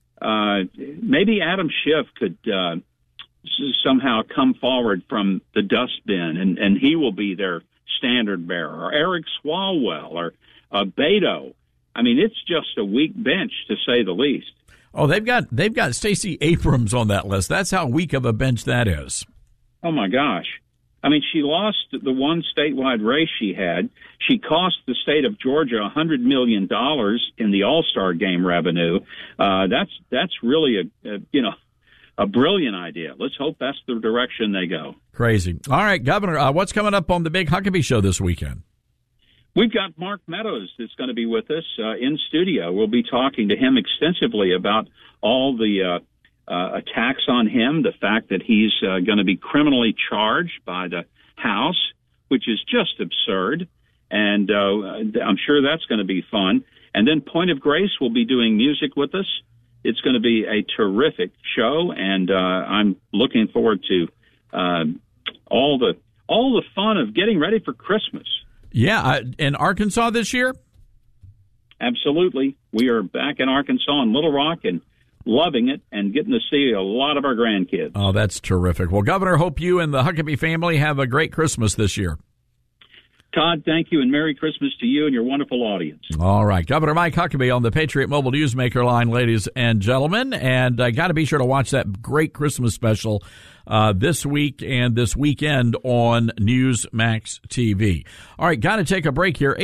Speaker 12: maybe Adam Schiff could somehow come forward from the dustbin, and he will be their standard bearer, or Eric Swalwell, or Beto. It's just a weak bench, to say the least.
Speaker 6: Oh, they've got Stacey Abrams on that list. That's how weak of a bench that is.
Speaker 12: Oh, my gosh. I mean, she lost the one statewide race she had. She cost the state of Georgia $100 million in the All-Star game revenue. That's really a brilliant idea. Let's hope that's the direction they go.
Speaker 6: Crazy. All right, Governor, what's coming up on the Big Huckabee Show this weekend?
Speaker 12: We've got Mark Meadows that's going to be with us in studio. We'll be talking to him extensively about all the attacks on him, the fact that he's going to be criminally charged by the House, which is just absurd. And I'm sure that's going to be fun. And then Point of Grace will be doing music with us. It's going to be a terrific show, and I'm looking forward to all the fun of getting ready for Christmas.
Speaker 6: Yeah, in Arkansas this year?
Speaker 12: Absolutely. We are back in Arkansas and Little Rock and loving it and getting to see a lot of our grandkids.
Speaker 6: Oh, that's terrific. Well, Governor, hope you and the Huckabee family have a great Christmas this year.
Speaker 12: Todd, thank you, and Merry Christmas to you and your wonderful audience.
Speaker 6: All right. Governor Mike Huckabee on the Patriot Mobile Newsmaker line, ladies and gentlemen. And got to be sure to watch that great Christmas special this week and this weekend on Newsmax TV. All right. Got to take a break here.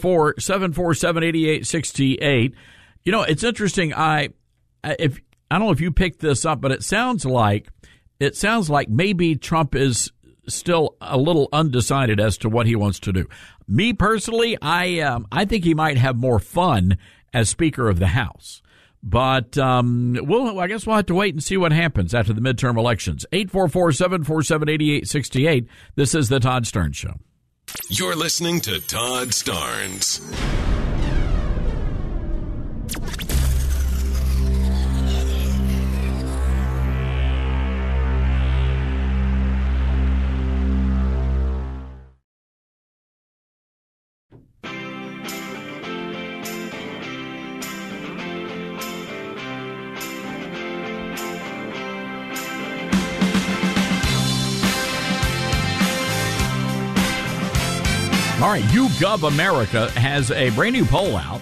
Speaker 6: 844-747-8868. You know, it's interesting. I don't know if you picked this up, but it sounds like maybe Trump is still a little undecided as to what he wants to do. Me personally, I think he might have more fun as Speaker of the House. But I guess we'll have to wait and see what happens after the midterm elections. 844-747-8868. This is the Todd Starnes Show.
Speaker 4: You're listening to Todd Starnes.
Speaker 6: All right, YouGov America has a brand new poll out.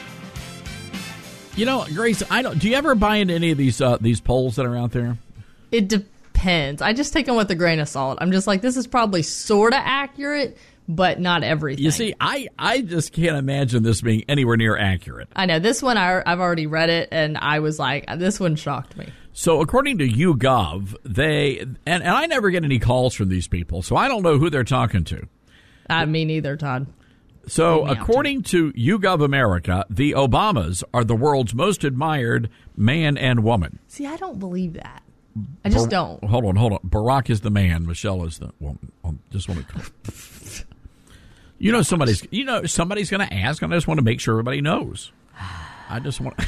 Speaker 6: You know, Grace, do you ever buy into any of these polls that are out there?
Speaker 13: It depends. I just take them with a grain of salt. I'm just like, this is probably sort of accurate, but not everything.
Speaker 6: You see, I just can't imagine this being anywhere near accurate.
Speaker 13: I know. This one, I've already read it, and I was like, this one shocked me.
Speaker 6: So according to YouGov, and I never get any calls from these people, so I don't know who they're talking to.
Speaker 13: Me neither, Todd.
Speaker 6: So according to YouGov America, the Obamas are the world's most admired man and woman.
Speaker 13: See, I don't believe that. I just don't.
Speaker 6: Hold on. Barack is the man. Michelle is the woman. Just want to. Somebody's going to ask, and I just want to make sure everybody knows. I just want.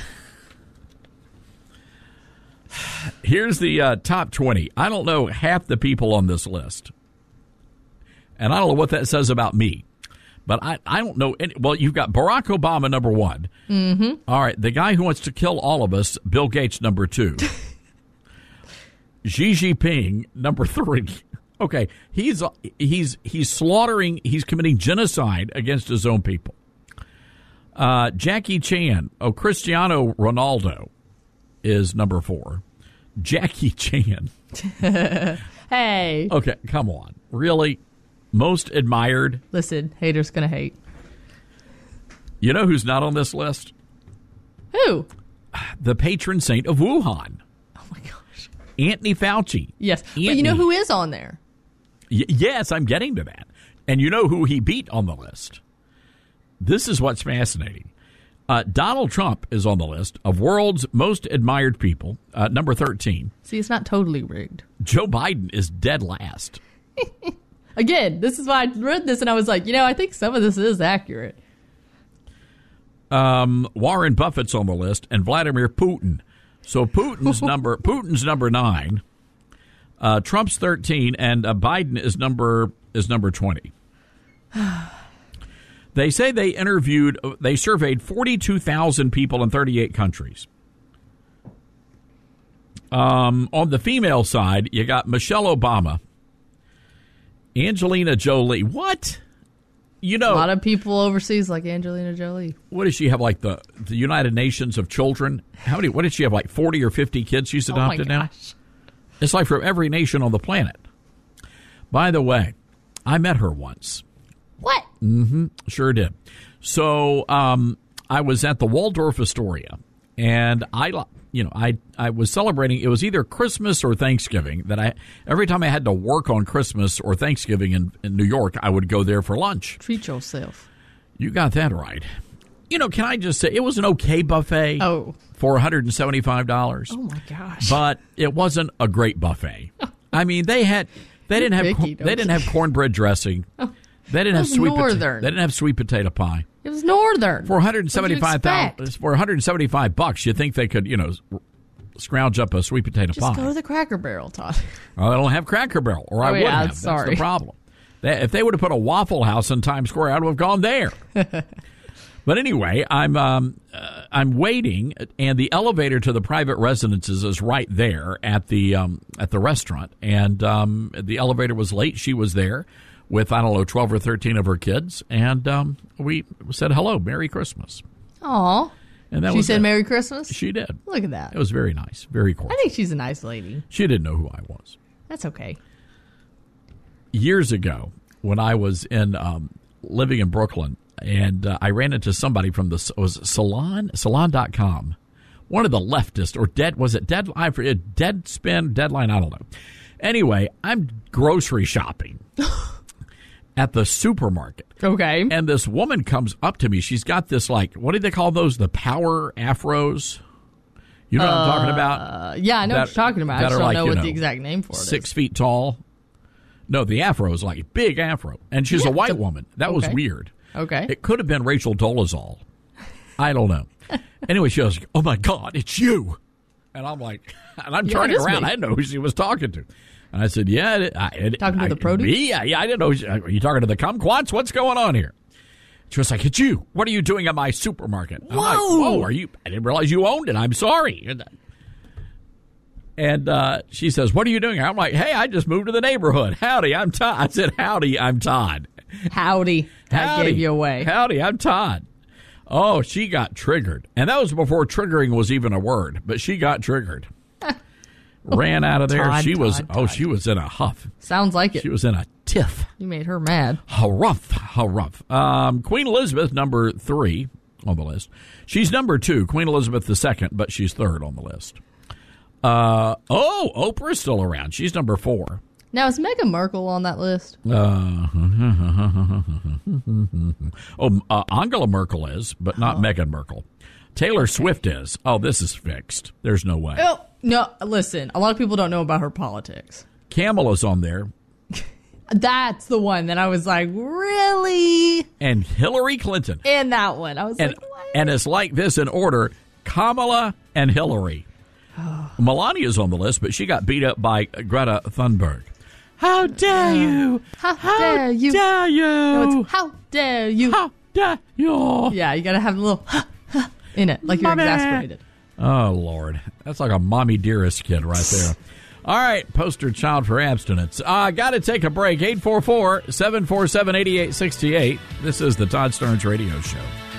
Speaker 6: Here's the top 20. I don't know half the people on this list. And I don't know what that says about me. But I don't know. Well, you've got Barack Obama, number one.
Speaker 13: Mm-hmm.
Speaker 6: All right. The guy who wants to kill all of us, Bill Gates, number two. Xi Jinping, number three. Okay. He's slaughtering, he's committing genocide against his own people. Jackie Chan, Cristiano Ronaldo is number four. Jackie Chan.
Speaker 13: Hey.
Speaker 6: Okay. Come on. Really? Most admired.
Speaker 13: Listen, haters gonna hate.
Speaker 6: You know who's not on this list?
Speaker 13: Who?
Speaker 6: The patron saint of Wuhan.
Speaker 13: Oh my gosh.
Speaker 6: Anthony Fauci.
Speaker 13: Yes.
Speaker 6: Anthony.
Speaker 13: But you know who is on there?
Speaker 6: Yes, I'm getting to that. And you know who he beat on the list? This is what's fascinating. Donald Trump is on the list of world's most admired people, number 13.
Speaker 13: See, it's not totally rigged.
Speaker 6: Joe Biden is dead last.
Speaker 13: Again, this is why I read this and I was like, I think some of this is accurate.
Speaker 6: Warren Buffett's on the list and Vladimir Putin. So Putin's number 9. Trump's 13 and Biden is number 20. They say they surveyed 42,000 people in 38 countries. On the female side, you got Michelle Obama, Angelina Jolie. What? You know,
Speaker 13: a lot of people overseas, like Angelina Jolie.
Speaker 6: What does she have, like the United Nations of children? What did she have, like 40 or 50 kids she's adopted now? It's like from every nation on the planet. By the way, I met her once.
Speaker 13: What?
Speaker 6: Mm-hmm. Sure did. So I was at the Waldorf Astoria, and I was celebrating. It was either Christmas or Thanksgiving. Every time I had to work on Christmas or Thanksgiving in New York, I would go there for lunch.
Speaker 13: Treat yourself.
Speaker 6: You got that right. Can I just say, it was an okay buffet for $175.
Speaker 13: Oh, my gosh.
Speaker 6: But it wasn't a great buffet. I mean, they didn't have cornbread dressing. They didn't have
Speaker 13: Northern.
Speaker 6: They didn't have sweet potato pie.
Speaker 13: It was Northern.
Speaker 6: For $175, you think they could, scrounge up a sweet potato pie?
Speaker 13: Just go to the Cracker Barrel, Todd.
Speaker 6: Well, they don't have Cracker Barrel, or I would have.
Speaker 13: Sorry.
Speaker 6: That's the problem. If they would have put a Waffle House in Times Square, I would have gone there. But anyway, I'm waiting, and the elevator to the private residences is right there at the restaurant. And the elevator was late. She was there with, 12 or 13 of her kids, and we said hello, Merry Christmas.
Speaker 13: Aw.
Speaker 6: And
Speaker 13: she said Merry Christmas?
Speaker 6: She did.
Speaker 13: Look at that.
Speaker 6: It was very nice, very cordial.
Speaker 13: I think she's a nice lady.
Speaker 6: She didn't know who I was.
Speaker 13: That's okay.
Speaker 6: Years ago, when I was living in Brooklyn, and I ran into somebody from Salon.com, one of the leftist, or Deadline, I don't know. Anyway, I'm grocery shopping at the supermarket.
Speaker 13: Okay.
Speaker 6: And this woman comes up to me. She's got this, like, what do they call those? The power afros? You know what I'm talking about?
Speaker 13: Yeah, I know what you're talking about. I just don't know what the exact name for it is.
Speaker 6: 6 feet tall. No, the afro is like big afro. And she's a white woman. That was weird.
Speaker 13: Okay.
Speaker 6: It could have been Rachel Dolezal. I don't know. Anyway, she goes, "Oh, my God, it's you." And I'm like, and I'm turning around. I didn't know who she was talking to. And I said, "Yeah."
Speaker 13: Talking to the produce?
Speaker 6: Me? Yeah, I didn't know. Are you talking to the kumquats? What's going on here? She was like, "It's you. What are you doing at my supermarket?" I'm like, "Whoa, I didn't realize you owned it. I'm sorry." And she says, "What are you doing?" I'm like, "Hey, I just moved to the neighborhood. Howdy, I'm Todd." I said, "Howdy, I'm Todd."
Speaker 13: Howdy. That gave you away.
Speaker 6: Howdy, I'm Todd. Oh, she got triggered. And that was before triggering was even a word, but she got triggered. Ran out of there. She was in a huff.
Speaker 13: Sounds like it.
Speaker 6: She was in a tiff.
Speaker 13: You made her mad.
Speaker 6: Harumph. Queen Elizabeth, number 3 on the list. She's number 2, Queen Elizabeth II, but she's 3rd on the list. Oprah's still around. She's number 4.
Speaker 13: Now, is Meghan Markle on that list?
Speaker 6: Angela Merkel is, but not Meghan Markle. Taylor Swift is. Oh, this is fixed. There's no way.
Speaker 13: Oh, no, listen, a lot of people don't know about her politics.
Speaker 6: Kamala's on there.
Speaker 13: That's the one that I was like, really?
Speaker 6: And Hillary Clinton.
Speaker 13: In that one. I was like, what?
Speaker 6: And it's like this in order: Kamala and Hillary. Melania's on the list, but she got beat up by Greta Thunberg. How dare you?
Speaker 13: How dare you?
Speaker 6: Dare you?
Speaker 13: No, it's how dare you?
Speaker 6: How dare you?
Speaker 13: Yeah, you got to have a little in it, like you're exasperated.
Speaker 6: Oh, Lord. That's like a mommy dearest kid right there. All right, poster child for abstinence. Got to take a break. 844-747-8868. This is the Todd Starnes Radio Show.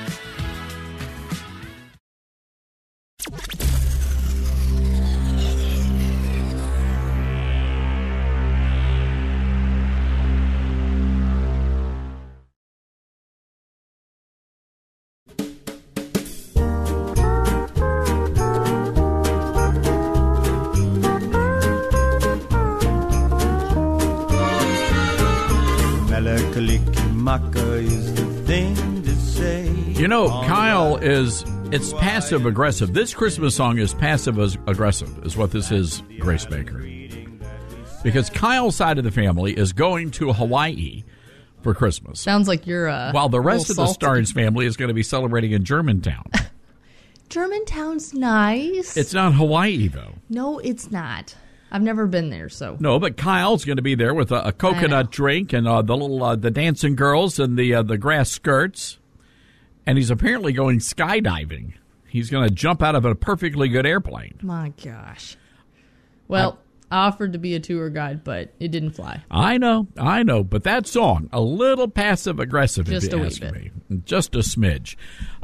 Speaker 6: You know, Kyle it's passive aggressive. This Christmas song is passive aggressive, is what this is, Grace Baker. Because Kyle's side of the family is going to Hawaii for Christmas.
Speaker 13: Sounds like you're
Speaker 6: while the rest of the Starnes family is going to be celebrating in Germantown.
Speaker 13: Germantown's nice.
Speaker 6: It's not Hawaii, though.
Speaker 13: No, it's not. I've never been there, so.
Speaker 6: No, but Kyle's going to be there with a coconut drink and the dancing girls and the grass skirts. And he's apparently going skydiving. He's going to jump out of a perfectly good airplane.
Speaker 13: My gosh. Well, I offered to be a tour guide, but it didn't fly.
Speaker 6: I know. But that song, a little passive-aggressive,
Speaker 13: Just
Speaker 6: if you
Speaker 13: a wee
Speaker 6: ask
Speaker 13: bit.
Speaker 6: me. Just a smidge.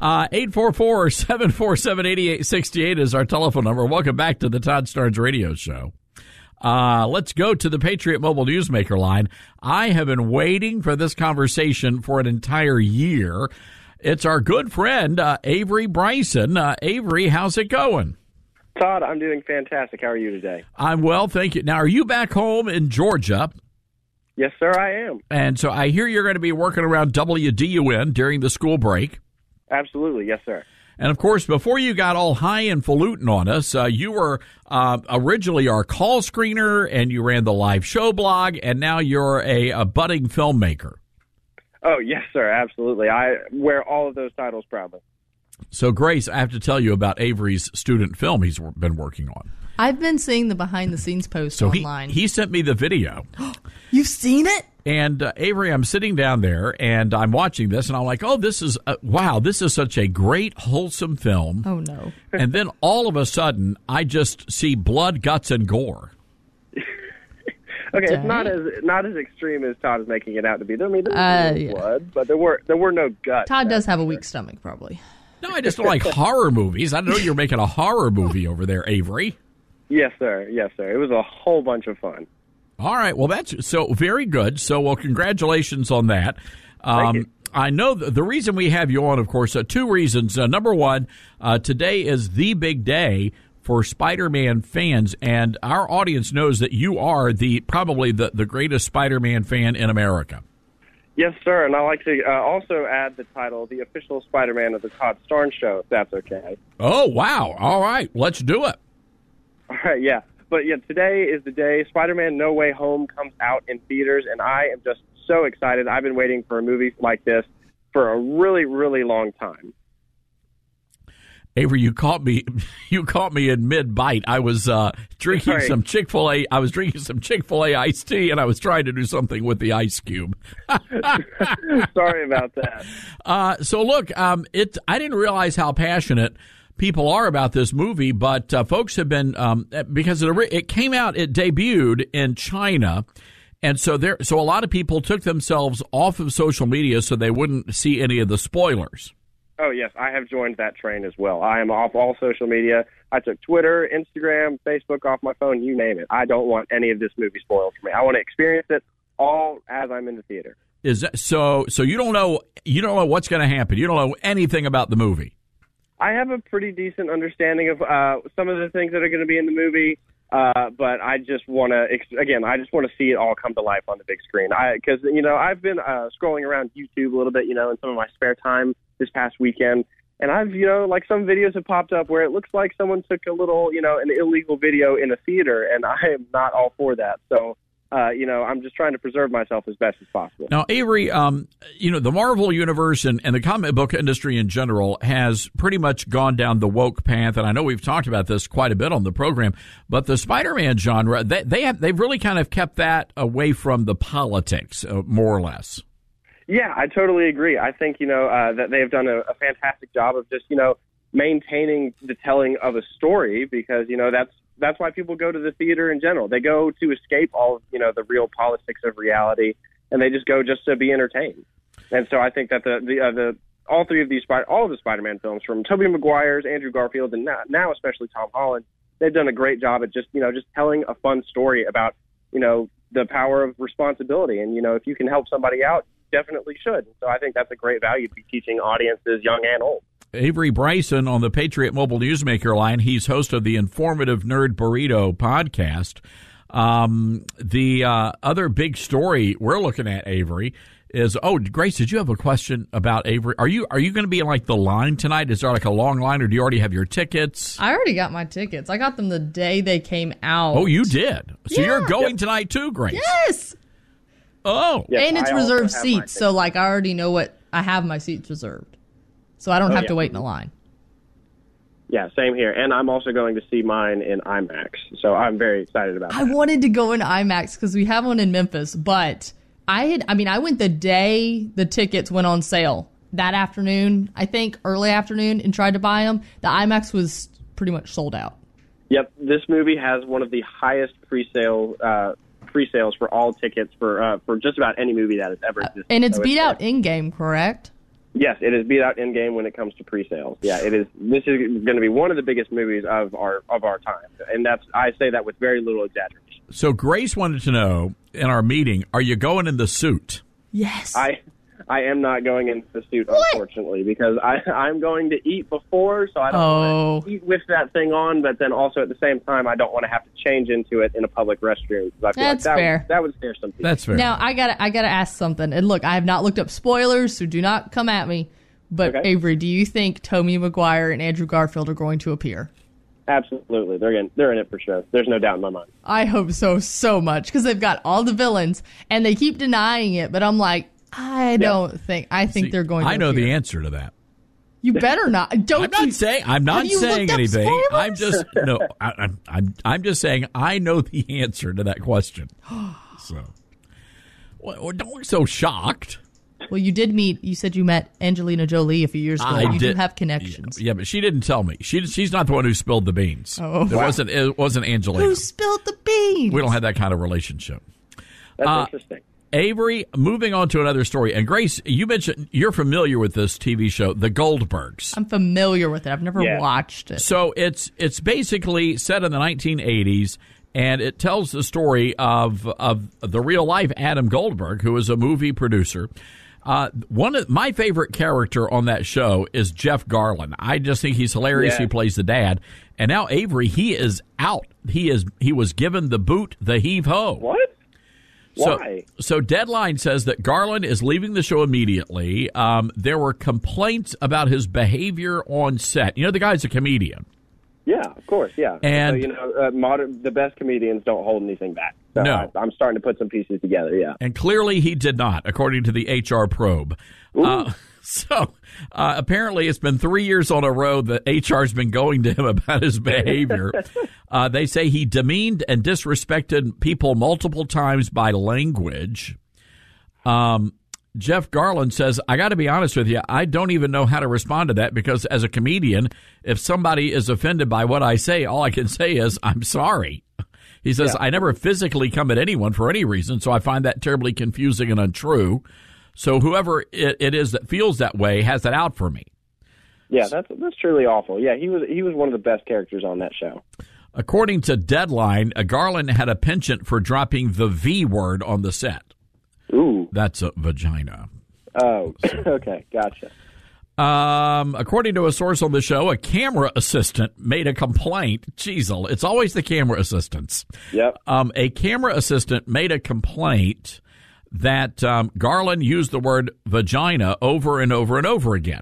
Speaker 6: 844-747-8868 is our telephone number. Welcome back to the Todd Starnes Radio Show. Let's go to the Patriot Mobile Newsmaker line. I have been waiting for this conversation for an entire year. It's our good friend, Avery Bryson. Avery, how's it going?
Speaker 14: Todd, I'm doing fantastic. How are you today?
Speaker 6: I'm well, thank you. Now, are you back home in Georgia?
Speaker 14: Yes, sir, I am.
Speaker 6: And so I hear you're going to be working around WDUN during the school break.
Speaker 14: Absolutely, yes, sir.
Speaker 6: And, of course, before you got all high and falutin on us, you were originally our call screener, and you ran the live show blog, and now you're a budding filmmaker.
Speaker 14: Oh, yes, sir, absolutely. I wear all of those titles proudly.
Speaker 6: So, Grace, I have to tell you about Avery's student film he's been working on.
Speaker 13: I've been seeing the behind-the-scenes posts online.
Speaker 6: He sent me the video.
Speaker 13: You've seen it?
Speaker 6: And, Avery, I'm sitting down there, and I'm watching this, and I'm like, oh, this is, wow, this is such a great, wholesome film.
Speaker 13: Oh, no.
Speaker 6: And then all of a sudden, I just see blood, guts, and gore.
Speaker 14: Okay, it's not as extreme as Todd is making it out to be. I mean, there was blood, but there were no guts.
Speaker 13: Todd does have a weak stomach, probably.
Speaker 6: No, I just don't like horror movies. I know you're making a horror movie over there, Avery.
Speaker 14: Yes, sir. Yes, sir. It was a whole bunch of fun.
Speaker 6: All right. Well, that's so very good. So, well, congratulations on that.
Speaker 14: Thank you.
Speaker 6: I know the reason we have you on, of course, two reasons. Number one, today is the big day for Spider-Man fans, and our audience knows that you are probably the greatest Spider-Man fan in America.
Speaker 14: Yes, sir, and I'd like to also add the title, The Official Spider-Man of the Todd Starnes Show, if that's okay.
Speaker 6: Oh, wow. All right, let's do it.
Speaker 14: All right, yeah. But, yeah, today is the day Spider-Man No Way Home comes out in theaters, and I am just so excited. I've been waiting for a movie like this for a really, really long time.
Speaker 6: Avery, you caught me in mid-bite. I was drinking some Chick-fil-A. I was drinking some Chick-fil-A iced tea, and I was trying to do something with the ice cube.
Speaker 14: Sorry about that.
Speaker 6: So look, I didn't realize how passionate people are about this movie, but folks have been because it came out, it debuted in China, and so a lot of people took themselves off of social media so they wouldn't see any of the spoilers.
Speaker 14: Oh, yes, I have joined that train as well. I am off all social media. I took Twitter, Instagram, Facebook off my phone, you name it. I don't want any of this movie spoiled for me. I want to experience it all as I'm in the theater.
Speaker 6: Is that, so you don't know what's going to happen. You don't know anything about the movie.
Speaker 14: I have a pretty decent understanding of some of the things that are going to be in the movie, but I just want to see it all come to life on the big screen. Because I've been scrolling around YouTube a little bit, in some of my spare time this past weekend, and I've, some videos have popped up where it looks like someone took a little, an illegal video in a theater, and I am not all for that. So, I'm just trying to preserve myself as best as possible.
Speaker 6: Now, Avery, the Marvel universe and the comic book industry in general has pretty much gone down the woke path, and I know we've talked about this quite a bit on the program, but the Spider-Man genre, they've really kind of kept that away from the politics, more or less.
Speaker 14: Yeah, I totally agree. I think, that they've done a fantastic job of just, maintaining the telling of a story because, that's why people go to the theater in general. They go to escape all of, the real politics of reality, and they just go just to be entertained. And so I think that all of the Spider-Man films, from Tobey Maguire's, Andrew Garfield, and now especially Tom Holland, they've done a great job at just telling a fun story about, the power of responsibility. And, if you can help somebody out, definitely should. So I think that's a great value to be teaching audiences, young and old.
Speaker 6: Avery Bryson on the Patriot Mobile Newsmaker line. He's host of the Informative Nerd Burrito podcast. The other big story we're looking at, Avery, is, Grace, did you have a question about Avery? Are you going to be in like the line tonight? Is there like a long line, or do you already have your tickets?
Speaker 13: I already got my tickets. I got them the day they came out.
Speaker 6: Oh, you did? So you're going tonight too, Grace?
Speaker 13: Yes.
Speaker 6: Oh.
Speaker 13: Yes, and it's reserved seats, so I already know I have my seats reserved. So I don't have to wait in a line.
Speaker 14: Yeah, same here. And I'm also going to see mine in IMAX, so I'm very excited about that.
Speaker 13: I wanted to go in IMAX because we have one in Memphis, but I went the day the tickets went on sale. That afternoon, I think, early afternoon, and tried to buy them. The IMAX was pretty much sold out.
Speaker 14: Yep, this movie has one of the highest pre-sales for all tickets for just about any movie that has ever existed.
Speaker 13: And it's beat out in-game, correct?
Speaker 14: Yes, it is beat out in-game when it comes to pre-sales. Yeah, it is. This is going to be one of the biggest movies of our time, and I say that with very little exaggeration.
Speaker 6: So Grace wanted to know in our meeting, are you going in the suit?
Speaker 13: Yes.
Speaker 14: I am not going into the suit, unfortunately, because I'm going to eat before, so I don't want to eat with that thing on, but then also at the same time, I don't want to have to change into it in a public restroom. I feel
Speaker 13: That's fair.
Speaker 14: That would scare some people.
Speaker 6: That's fair.
Speaker 13: Now, I gotta ask something. And look, I have not looked up spoilers, so do not come at me. But,
Speaker 14: Okay.
Speaker 13: Avery, do you think Tobey Maguire and Andrew Garfield are going to appear?
Speaker 14: Absolutely. They're in it for sure. There's no doubt in my mind.
Speaker 13: I hope so much, because they've got all the villains, and they keep denying it, but I'm like, I think they're going to
Speaker 6: I know
Speaker 13: appear.
Speaker 6: the answer to that.
Speaker 13: You better not.
Speaker 6: I'm not saying anything.
Speaker 13: Spoilers?
Speaker 6: I'm just I'm just saying I know the answer to that question. So, well, don't look so shocked.
Speaker 13: Well, you said you met Angelina Jolie a few years ago. You do have connections.
Speaker 6: Yeah, but she didn't tell me. She's not the one who spilled the beans.
Speaker 13: Oh.
Speaker 6: It wasn't Angelina.
Speaker 13: Who spilled the beans?
Speaker 6: We don't have that kind of relationship.
Speaker 14: That's interesting.
Speaker 6: Avery, moving on to another story. And Grace, you mentioned you're familiar with this TV show, The Goldbergs.
Speaker 13: I'm familiar with it. I've never watched it.
Speaker 6: So it's basically set in the 1980s, and it tells the story of the real life Adam Goldberg, who is a movie producer. One of my favorite character on that show is Jeff Garlin. I just think he's hilarious.
Speaker 14: Yeah.
Speaker 6: He plays the dad. And now Avery, he is out. He was given the boot, the heave ho.
Speaker 14: What? Why?
Speaker 6: So Deadline says that Garland is leaving the show immediately. There were complaints about his behavior on set. You know, the guy's a comedian.
Speaker 14: Yeah, of course, yeah.
Speaker 6: And
Speaker 14: so, the best comedians don't hold anything back. So
Speaker 6: No.
Speaker 14: I'm starting to put some pieces together, yeah.
Speaker 6: And clearly he did not, according to the HR probe. So apparently it's been 3 years on a row that HR's been going to him about his behavior. They say he demeaned and disrespected people multiple times by language. Jeff Garland says, I got to be honest with you, I don't even know how to respond to that because as a comedian, if somebody is offended by what I say, all I can say is, I'm sorry. He says, I never physically come at anyone for any reason, so I find that terribly confusing and untrue. So whoever it is that feels that way has that out for me.
Speaker 14: Yeah, that's truly awful. Yeah, he was one of the best characters on that show.
Speaker 6: According to Deadline, Garland had a penchant for dropping the V word on the set.
Speaker 14: Ooh.
Speaker 6: That's a vagina.
Speaker 14: Oh, okay, gotcha.
Speaker 6: According to a source on the show, a camera assistant made a complaint. Jeez, it's always the camera assistants.
Speaker 14: Yep.
Speaker 6: A camera assistant made a complaint that Garland used the word vagina over and over and over again.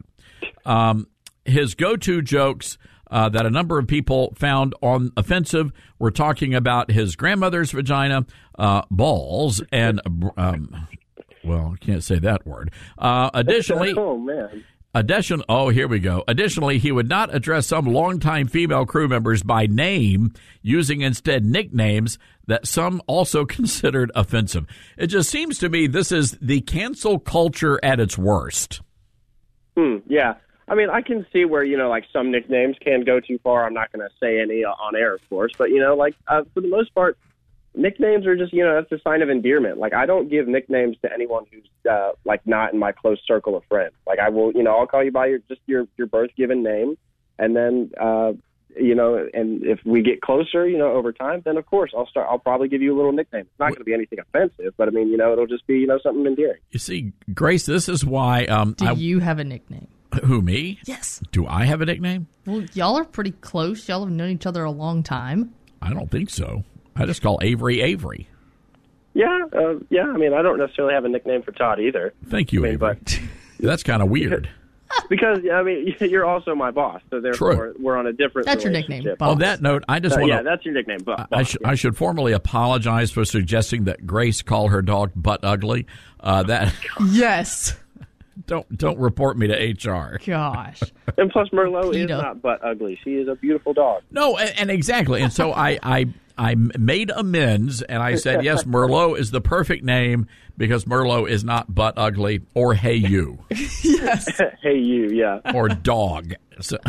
Speaker 6: His go-to jokes that a number of people found offensive were talking about his grandmother's vagina, balls, and, well, I can't say that word. Additionally...
Speaker 14: Oh, man.
Speaker 6: Here we go. Additionally, he would not address some longtime female crew members by name, using instead nicknames that some also considered offensive. It just seems to me this is the cancel culture at its worst.
Speaker 14: Yeah. I mean, I can see where, like some nicknames can go too far. I'm not going to say any on air, of course. But, for the most part, nicknames are just, that's a sign of endearment. Like, I don't give nicknames to anyone who's, not in my close circle of friends. Like, I will, I'll call you by your birth given name. And then, and if we get closer, over time, then, of course, I'll probably give you a little nickname. It's not going to be anything offensive, but, I mean, it'll just be, something endearing.
Speaker 6: You see, Grace, this is why...
Speaker 13: Do you have a nickname?
Speaker 6: Who, me?
Speaker 13: Yes.
Speaker 6: Do I have a nickname?
Speaker 13: Well, y'all are pretty close. Y'all have known each other a long time.
Speaker 6: I don't think so. I just call Avery.
Speaker 14: Yeah. I mean, I don't necessarily have a nickname for Todd either.
Speaker 6: Thank you, Avery. But that's kind of weird.
Speaker 14: Because, I mean, you're also my boss, so therefore we're on a different
Speaker 13: That's your nickname, boss.
Speaker 6: On that note, I just want to...
Speaker 14: Yeah, that's your nickname, boss.
Speaker 6: I should formally apologize for suggesting that Grace call her dog butt ugly.
Speaker 13: Yes.
Speaker 6: Don't report me to HR.
Speaker 13: Gosh.
Speaker 14: And plus, Merlot is not butt ugly. She is a beautiful dog.
Speaker 6: No, and exactly. And so I made amends, and I said, yes, Merlot is the perfect name because Merlot is not butt ugly or hey you.
Speaker 13: Yes.
Speaker 14: Hey you, yeah.
Speaker 6: Or dog. So,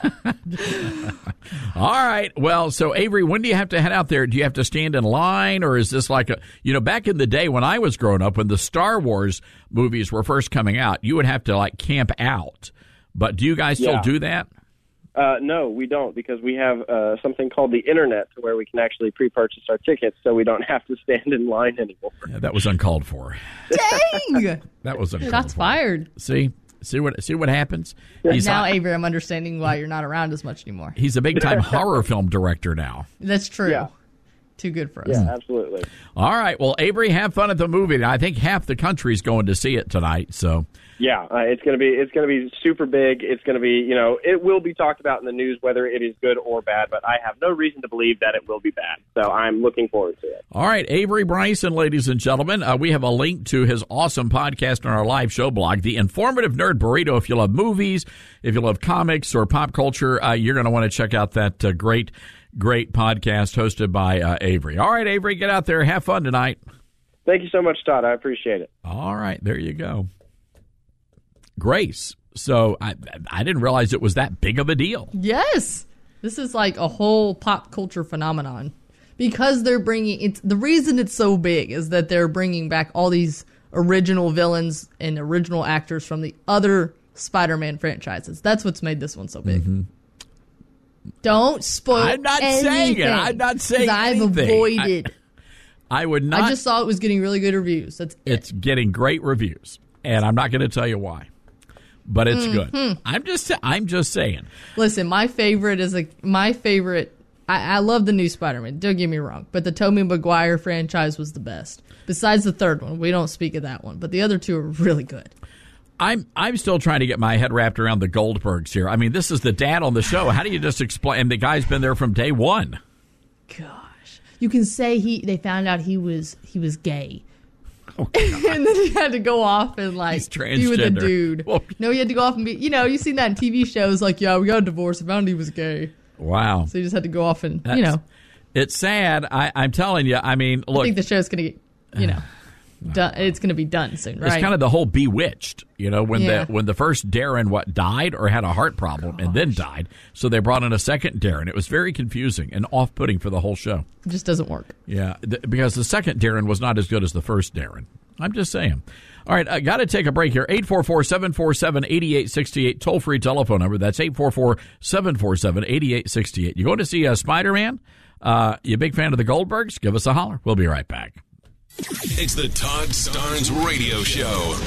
Speaker 6: All right. Well, so Avery, when do you have to head out there? Do you have to stand in line, or is this like back in the day when I was growing up, when the Star Wars movies were first coming out, you would have to like camp out. But do you guys still do that?
Speaker 14: No, we don't, because we have something called the internet to where we can actually pre-purchase our tickets, so we don't have to stand in line anymore.
Speaker 6: Yeah, that was uncalled for.
Speaker 13: Dang!
Speaker 6: That was uncalled
Speaker 13: Shots
Speaker 6: for.
Speaker 13: fired.
Speaker 6: See what happens?
Speaker 13: Now, Avery, I'm understanding why you're not around as much anymore.
Speaker 6: He's a big-time horror film director now.
Speaker 13: That's true.
Speaker 14: Yeah.
Speaker 13: Too good for us.
Speaker 14: Yeah, absolutely.
Speaker 6: All right. Well, Avery, have fun at the movie. I think half the country's going to see it tonight. So.
Speaker 14: Yeah, it's gonna be super big. It's gonna be, it will be talked about in the news whether it is good or bad. But I have no reason to believe that it will be bad. So I'm looking forward to it.
Speaker 6: All right, Avery Bryson, ladies and gentlemen, we have a link to his awesome podcast on our live show blog, The Informative Nerd Burrito. If you love movies, if you love comics or pop culture, you're going to want to check out that great podcast hosted by Avery. All right, Avery, get out there, have fun tonight.
Speaker 14: Thank you so much, Todd. I appreciate it.
Speaker 6: All right, there you go. Grace. So I didn't realize it was that big of a deal.
Speaker 13: Yes. This is like a whole pop culture phenomenon. Because they're the reason it's so big is that they're bringing back all these original villains and original actors from the other Spider-Man franchises. That's what's made this one so big.
Speaker 6: Mm-hmm.
Speaker 13: Don't spoil
Speaker 6: I'm not
Speaker 13: anything.
Speaker 6: saying it. I'm not saying
Speaker 13: I've
Speaker 6: anything.
Speaker 13: avoided.
Speaker 6: I would not.
Speaker 13: I just saw it was getting really good reviews.
Speaker 6: It's getting great reviews, and I'm not going to tell you why. But it's good. I'm just saying.
Speaker 13: Listen, my favorite. I love the new Spider-Man. Don't get me wrong, but the Tobey Maguire franchise was the best. Besides the third one, we don't speak of that one, but the other two are really good.
Speaker 6: I'm still trying to get my head wrapped around the Goldbergs here. I mean, this is the dad on the show. How do you just explain? And the guy's been there from day one.
Speaker 13: Gosh, you can say they found out he was gay.
Speaker 6: Oh,
Speaker 13: and then he had to go off and be with a dude.
Speaker 6: Well,
Speaker 13: no, he had to go off and be. You've seen that in TV shows. Like, yeah, we got a divorce. I found he was gay.
Speaker 6: Wow.
Speaker 13: So he just had to go off and
Speaker 6: It's sad. I'm telling you. I mean, look.
Speaker 13: I think the show's going to get done. It's going to be done soon, right?
Speaker 6: It's kind of the whole Bewitched, when the first Darren died or had a heart problem and then died, so they brought in a second Darren. It was very confusing and off-putting for the whole show.
Speaker 13: It just doesn't work.
Speaker 6: Yeah, because the second Darren was not as good as the first Darren. I'm just saying. All right, I got to take a break here. 844-747-8868, toll-free telephone number. That's 844-747-8868. You going to see Spider-Man? You a big fan of the Goldbergs? Give us a holler. We'll be right back.
Speaker 4: It's the Todd Starnes Radio Show.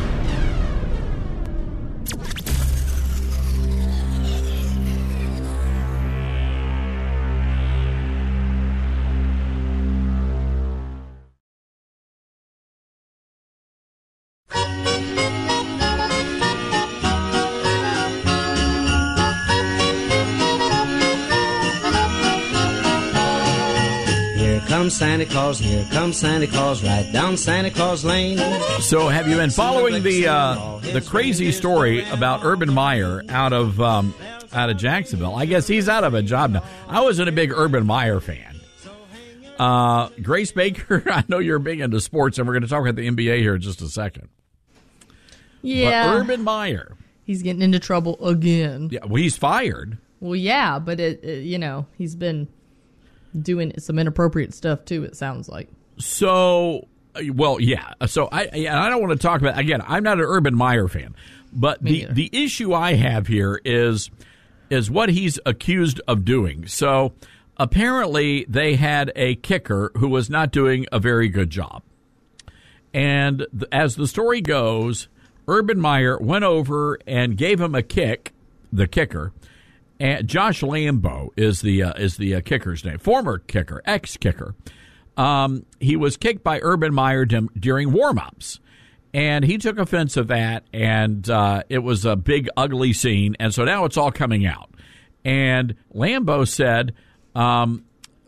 Speaker 15: Santa Claus, here comes Santa Claus, right down Santa Claus Lane.
Speaker 6: So, have you been following the crazy story about Urban Meyer out of Jacksonville? I guess he's out of a job now. I wasn't a big Urban Meyer fan. Grace Baker, I know you're big into sports, and we're going to talk about the NBA here in just a second.
Speaker 13: Yeah,
Speaker 6: but Urban Meyer,
Speaker 13: he's getting into trouble again.
Speaker 6: Yeah, well, he's fired.
Speaker 13: Well, yeah, but he's been doing some inappropriate stuff too, it sounds like.
Speaker 6: So, well, yeah. So I don't want to talk about, again, I'm not an Urban Meyer fan, but the issue I have here is what he's accused of doing. So apparently they had a kicker who was not doing a very good job. And as the story goes, Urban Meyer went over and gave him a kick, the kicker. And Josh Lambo is the kicker's name, former kicker, ex-kicker. He was kicked by Urban Meyer during warm-ups, and he took offense of that, and it was a big, ugly scene, and so now it's all coming out. And Lambo said, that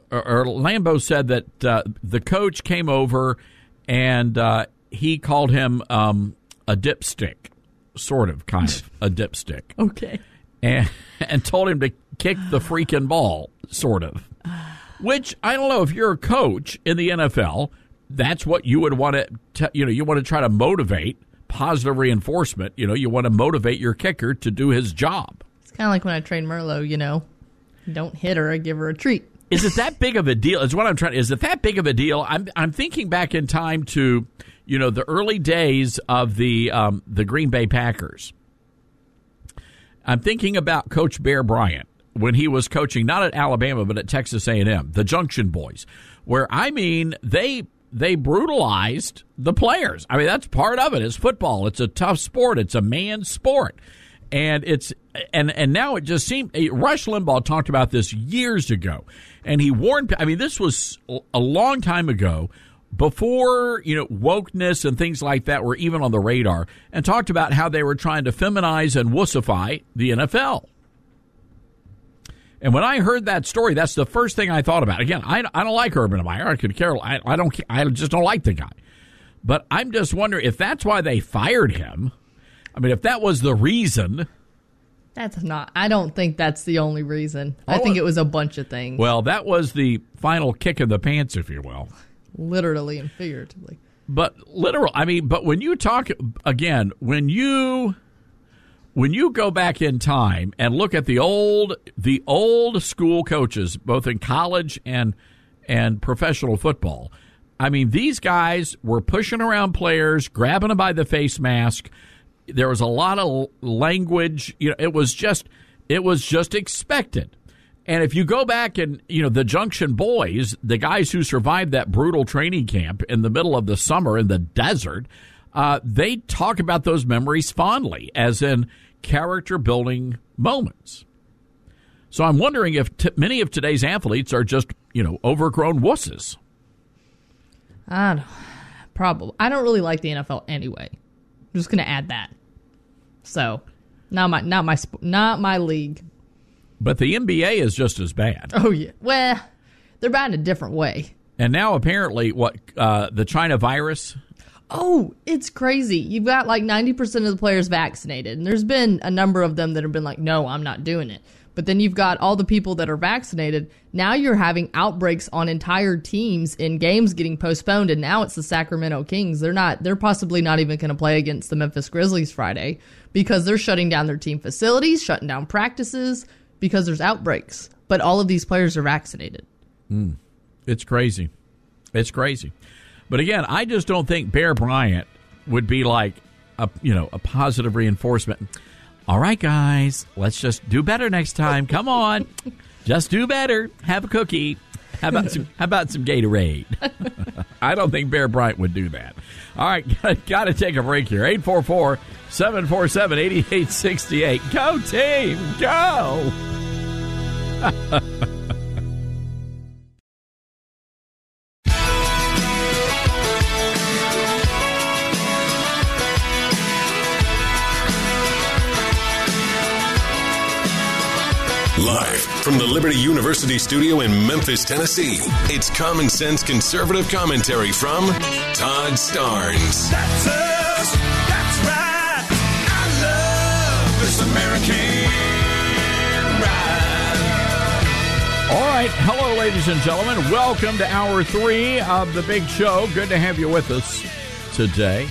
Speaker 6: the coach came over and he called him a dipstick, sort of, kind of, a dipstick.
Speaker 13: Okay.
Speaker 6: And told him to kick the freaking ball, sort of. Which, I don't know, if you're a coach in the NFL, that's what you would want to, you want to try to motivate, positive reinforcement. You want to motivate your kicker to do his job.
Speaker 13: kind of like when I train Merlot, you know. Don't hit her, I give her a treat.
Speaker 6: Is it that big of a deal? Is what I'm trying. Is it that big of a deal? I'm thinking back in time to, you know, the early days of the Green Bay Packers. I'm thinking about Coach Bear Bryant when he was coaching not at Alabama but at Texas A&M, the Junction Boys, where I mean they brutalized the players. I mean, that's part of it. It's football. It's a tough sport. It's a man's sport. And and now it just seemed Rush Limbaugh talked about this years ago, and he warned. I mean, this was a long time ago, before, you know, wokeness and things like that were even on the radar, and talked about how they were trying to feminize and wussify the NFL. And when I heard that story, that's the first thing I thought about. Again, I don't like Urban Meyer. I could care. I just don't like the guy. But I'm just wondering if that's why they fired him. I mean, if that was the reason.
Speaker 13: That's not. I don't think that's the only reason. I think it was a bunch of things.
Speaker 6: Well, that was the final kick in the pants, if you will.
Speaker 13: Literally and figuratively.
Speaker 6: But but when you talk, again, when you go back in time and look at the old school coaches, both in college and professional football, I mean, these guys were pushing around players, grabbing them by the face mask. There was a lot of language. You know, it was just expected. And if you go back and, you know, the Junction Boys, the guys who survived that brutal training camp in the middle of the summer in the desert, they talk about those memories fondly, as in character-building moments. So I'm wondering if many of today's athletes are just, you know, overgrown wusses.
Speaker 13: Probably. I don't really like the NFL anyway. I'm just going to add that. So, not my league.
Speaker 6: But the NBA is just as bad.
Speaker 13: Oh, yeah. Well, they're bad in a different way.
Speaker 6: And now apparently, the China virus?
Speaker 13: Oh, it's crazy. You've got like 90% of the players vaccinated. And there's been a number of them that have been like, no, I'm not doing it. But then you've got all the people that are vaccinated. Now you're having outbreaks on entire teams in games getting postponed. And now it's the Sacramento Kings. They're possibly not even going to play against the Memphis Grizzlies Friday because they're shutting down their team facilities, shutting down practices because there's outbreaks. But all of these players are vaccinated.
Speaker 6: It's crazy. It's crazy. But again, I just don't think Bear Bryant would be like a positive reinforcement. All right, guys, let's just do better next time. Come on, just do better. Have a cookie. How about some Gatorade? I don't think Bear Bryant would do that. All right, got to take a break here. 844-747-8868. Go team, go!
Speaker 4: Live from the Liberty University studio in Memphis, Tennessee, it's Common Sense Conservative Commentary from Todd Starnes.
Speaker 5: That's us. That's right. I love this American ride.
Speaker 6: All right. Hello, ladies and gentlemen. Welcome to Hour 3 of the Big Show. Good to have you with us today.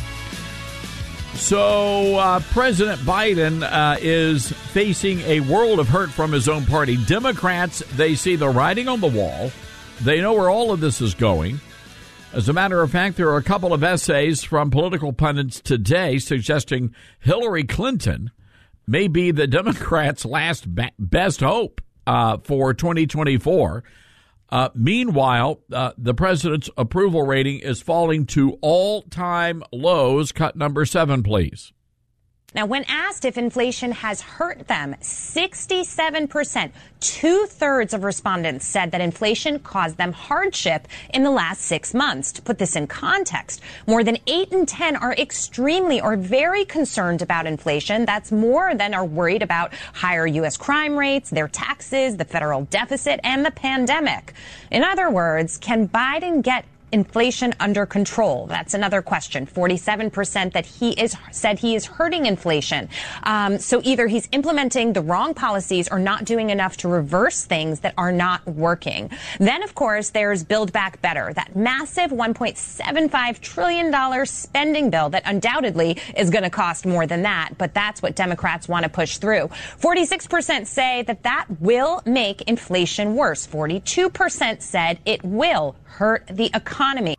Speaker 6: So President Biden is facing a world of hurt from his own party. Democrats, they see the writing on the wall. They know where all of this is going. As a matter of fact, there are a couple of essays from political pundits today suggesting Hillary Clinton may be the Democrats' last best hope for 2024. Meanwhile, the president's approval rating is falling to all-time lows. Cut number 7, please.
Speaker 16: Now, when asked if inflation has hurt them, 67%, 2/3 of respondents said that inflation caused them hardship in the last 6 months. To put this in context, more than 8 in 10 are extremely or very concerned about inflation. That's more than are worried about higher U.S. crime rates, their taxes, the federal deficit, and the pandemic. In other words, can Biden get inflation under control? That's another question. 47% that said he is hurting inflation. So either he's implementing the wrong policies or not doing enough to reverse things that are not working. Then, of course, there's Build Back Better, that massive $1.75 trillion spending bill that undoubtedly is going to cost more than that. But that's what Democrats want to push through. 46% say that will make inflation worse. 42% said it will hurt the economy.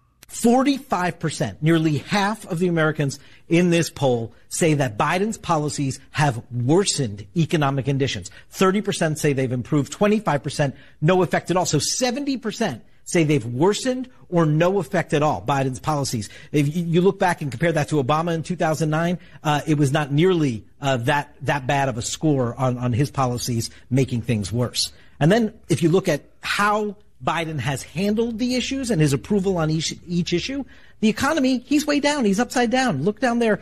Speaker 17: 45%, nearly half of the Americans in this poll say that Biden's policies have worsened economic conditions. 30% say they've improved, 25% no effect at all. So 70% say they've worsened or no effect at all, Biden's policies. If you look back and compare that to Obama in 2009, it was not nearly that bad of a score on his policies making things worse. And then if you look at how Biden has handled the issues and his approval on each issue, the economy, he's way down. He's upside down. Look down there.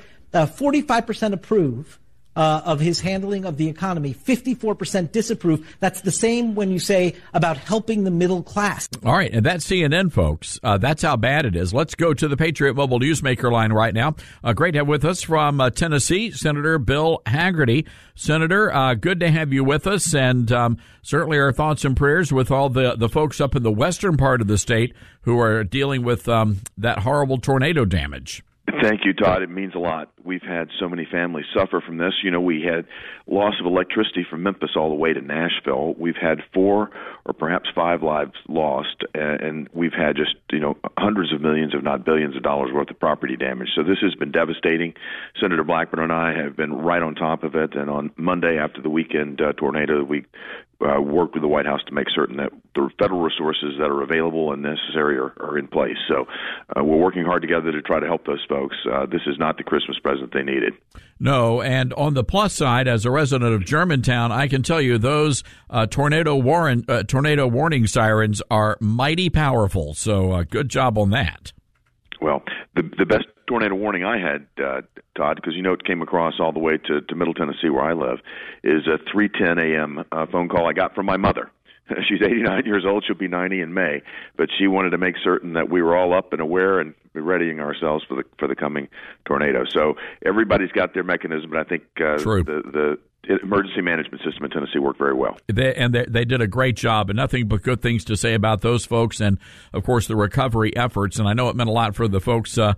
Speaker 17: 45% approve of his handling of the economy. 54% disapprove. That's the same when you say about helping the middle class.
Speaker 6: All right, and that's CNN, folks. That's how bad it is. Let's go to the Patriot Mobile Newsmaker line right now. Great to have with us from Tennessee, Senator Bill Hagerty. Senator, good to have you with us, and certainly our thoughts and prayers with all the folks up in the western part of the state who are dealing with that horrible tornado damage.
Speaker 18: Thank you, Todd. It means a lot. We've had so many families suffer from this. You know, we had loss of electricity from Memphis all the way to Nashville. We've had 4 or perhaps 5 lives lost, and we've had just, hundreds of millions, if not billions of dollars worth of property damage. So this has been devastating. Senator Blackburn and I have been right on top of it, and on Monday after the weekend tornado, we worked with the White House to make certain that the federal resources that are available and necessary are in place. So we're working hard together to try to help those folks. This is not the Christmas present they needed.
Speaker 6: No, and on the plus side, as a resident of Germantown, I can tell you those tornado warning sirens are mighty powerful. So good job on that.
Speaker 18: Well, the best tornado warning I had, Todd, because it came across all the way to Middle Tennessee where I live, is a 3:10 a.m. Phone call I got from my mother. She's 89 years old. She'll be 90 in May, but she wanted to make certain that we were all up and aware and readying ourselves for the coming tornado. So everybody's got their mechanism, but I think the emergency management system in Tennessee worked very well.
Speaker 6: They did a great job, and nothing but good things to say about those folks, and of course the recovery efforts. And I know it meant a lot for the folks to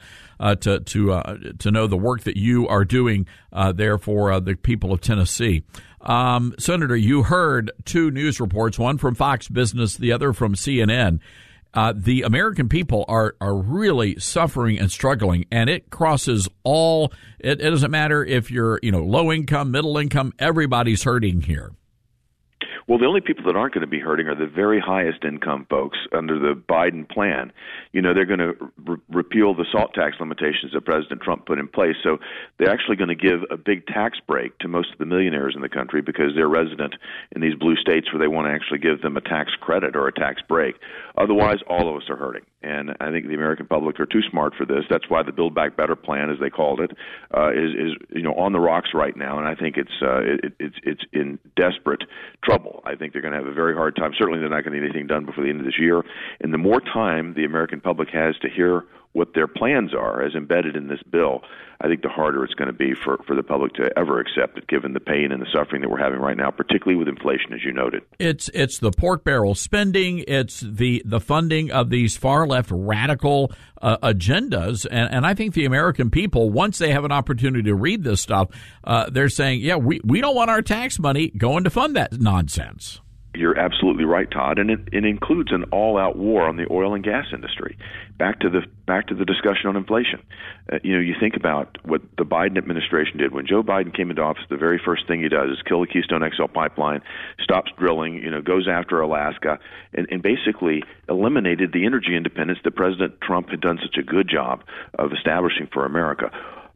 Speaker 6: know the work that you are doing there for the people of Tennessee. Senator, you heard 2 news reports, one from Fox Business, the other from CNN. The American people are really suffering and struggling, and it crosses all. It doesn't matter if you're low income, middle income. Everybody's hurting here.
Speaker 18: Well, the only people that aren't going to be hurting are the very highest income folks under the Biden plan. They're going to repeal the SALT tax limitations that President Trump put in place. So they're actually going to give a big tax break to most of the millionaires in the country because they're resident in these blue states where they want to actually give them a tax credit or a tax break. Otherwise, all of us are hurting. And I think the American public are too smart for this. That's why the Build Back Better plan, as they called it, is on the rocks right now. And I think it's in desperate trouble. I think they're going to have a very hard time. Certainly, they're not going to get anything done before the end of this year. And the more time the American public has to hear what their plans are as embedded in this bill, I think the harder it's going to be for the public to ever accept it, given the pain and the suffering that we're having right now, particularly with inflation, as you noted.
Speaker 6: It's the pork barrel spending. It's the funding of these far left radical agendas. And I think the American people, once they have an opportunity to read this stuff, they're saying, yeah, we don't want our tax money going to fund that nonsense.
Speaker 18: You're absolutely right, Todd, and it includes an all-out war on the oil and gas industry. Back to the discussion on inflation. You think about what the Biden administration did when Joe Biden came into office. The very first thing he does is kill the Keystone XL pipeline, stops drilling, goes after Alaska, and basically eliminated the energy independence that President Trump had done such a good job of establishing for America.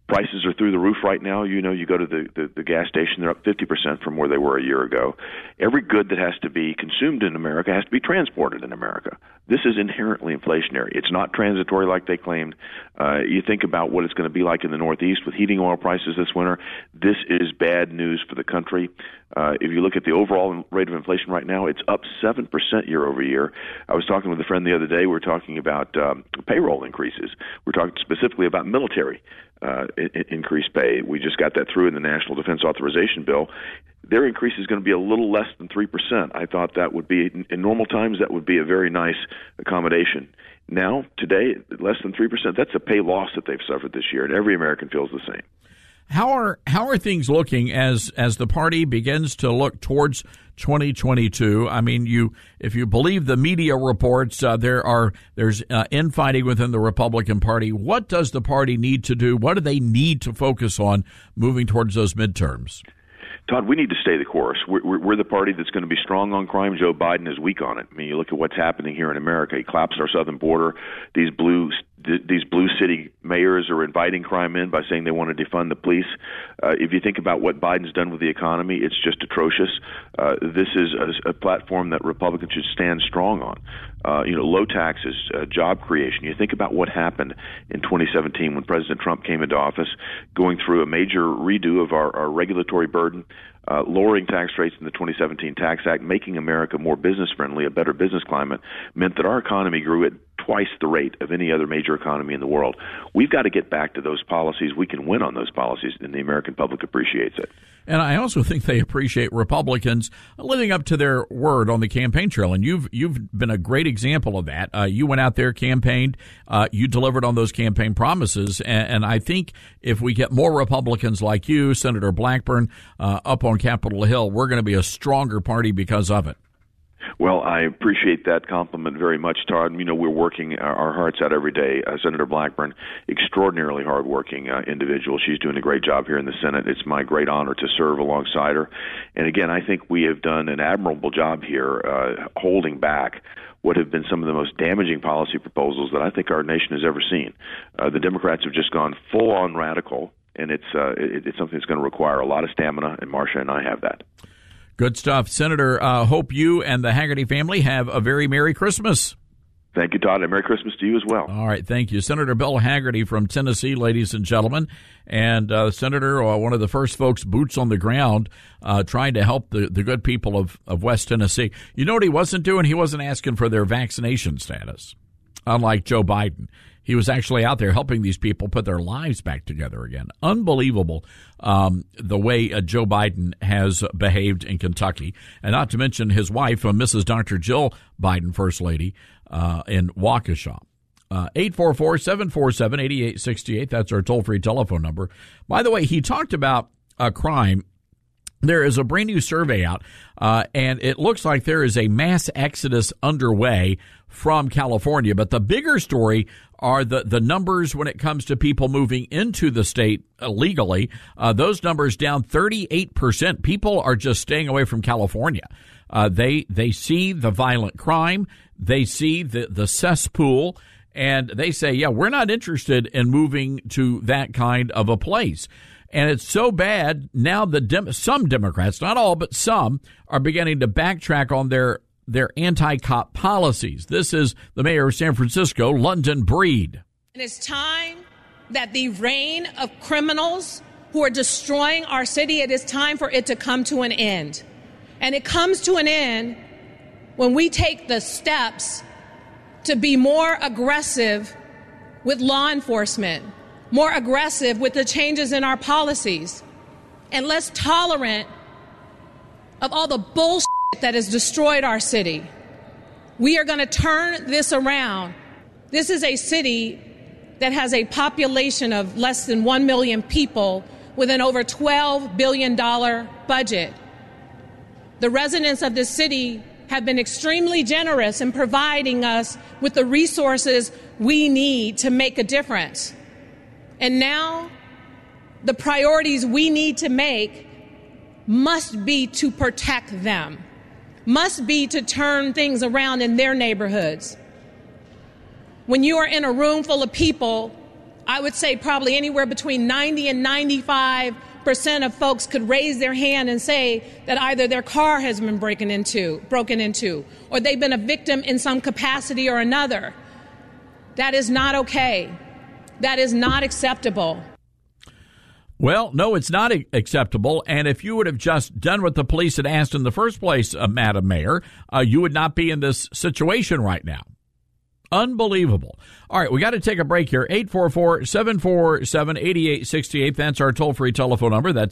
Speaker 18: Prices are through the roof right now. You know, you go to the gas station, they're up 50% from where they were a year ago. Every good that has to be consumed in America has to be transported in America. This is inherently inflationary. It's not transitory like they claimed. You think about what it's going to be like in the Northeast with heating oil prices this winter. This is bad news for the country. If you look at the overall rate of inflation right now, it's up 7% year over year. I was talking with a friend the other day. We were talking about payroll increases. We're talking specifically about military increased pay. We just got that through in the National Defense Authorization Bill. Their increase is going to be a little less than 3%. I thought that would be, in normal times, that would be a very nice accommodation. Now, today, less than 3%, that's a pay loss that they've suffered this year, and every American feels the same.
Speaker 6: How are things looking as the party begins to look towards 2022? I mean, if you believe the media reports, there's infighting within the Republican Party. What does the party need to do? What do they need to focus on moving towards those midterms?
Speaker 18: Todd, we need to stay the course. We're the party that's going to be strong on crime. Joe Biden is weak on it. I mean, you look at what's happening here in America. He collapsed our southern border. These blue city mayors are inviting crime in by saying they want to defund the police. If you think about what Biden's done with the economy, it's just atrocious. This is a platform that Republicans should stand strong on. Low taxes, job creation. You think about what happened in 2017 when President Trump came into office, going through a major redo of our regulatory burden, lowering tax rates in the 2017 Tax Act, making America more business-friendly, a better business climate, meant that our economy grew at twice the rate of any other major economy in the world. We've got to get back to those policies. We can win on those policies, and the American public appreciates it.
Speaker 6: And I also think they appreciate Republicans living up to their word on the campaign trail. And you've been a great example of that. You went out there, campaigned, you delivered on those campaign promises. And I think if we get more Republicans like you, Senator Blackburn, up on Capitol Hill, we're going to be a stronger party because of it.
Speaker 18: Well, I appreciate that compliment very much, Todd. You know, we're working our hearts out every day. Senator Blackburn, extraordinarily hardworking individual. She's doing a great job here in the Senate. It's my great honor to serve alongside her. And again, I think we have done an admirable job here holding back what have been some of the most damaging policy proposals that I think our nation has ever seen. The Democrats have just gone full-on radical, and it's something that's going to require a lot of stamina, and Marcia and I have that.
Speaker 6: Good stuff. Senator, hope you and the Hagerty family have a very Merry Christmas.
Speaker 18: Thank you, Todd, and Merry Christmas to you as well.
Speaker 6: All right, thank you. Senator Bill Hagerty from Tennessee, ladies and gentlemen. And Senator, one of the first folks boots on the ground trying to help the good people of West Tennessee. You know what he wasn't doing? He wasn't asking for their vaccination status, unlike Joe Biden. He was actually out there helping these people put their lives back together again. Unbelievable the way Joe Biden has behaved in Kentucky. And not to mention his wife, Mrs. Dr. Jill Biden, First Lady, in Waukesha. 844-747-8868. That's our toll-free telephone number. By the way, he talked about crime. There is a brand new survey out, and it looks like there is a mass exodus underway from California. But the bigger story are the numbers when it comes to people moving into the state illegally. Those numbers down 38%. People are just staying away from California. They see the violent crime. They see the cesspool. And they say, yeah, we're not interested in moving to that kind of a place. And it's so bad now some Democrats, not all, but some, are beginning to backtrack on their anti-cop policies. This is the mayor of San Francisco, London Breed.
Speaker 19: And it's time that the reign of criminals who are destroying our city, it is time for it to come to an end. And it comes to an end when we take the steps to be more aggressive with law enforcement, more aggressive with the changes in our policies, and less tolerant of all the bullshit that has destroyed our city. We are going to turn this around. This is a city that has a population of less than 1 million people with an over $12 billion budget. The residents of this city have been extremely generous in providing us with the resources we need to make a difference. And now, the priorities we need to make must be to protect them, must be to turn things around in their neighborhoods. When you are in a room full of people I would say probably anywhere between 90 and 95% of folks could raise their hand and say that either their car has been broken into, or they've been a victim in some capacity or another. That is not okay. That is not acceptable.
Speaker 6: Well, no, it's not acceptable. And if you would have just done what the police had asked in the first place, Madam Mayor, you would not be in this situation right now. Unbelievable. All right, we got to take a break here. 844-747-8868. That's our toll-free telephone number. That's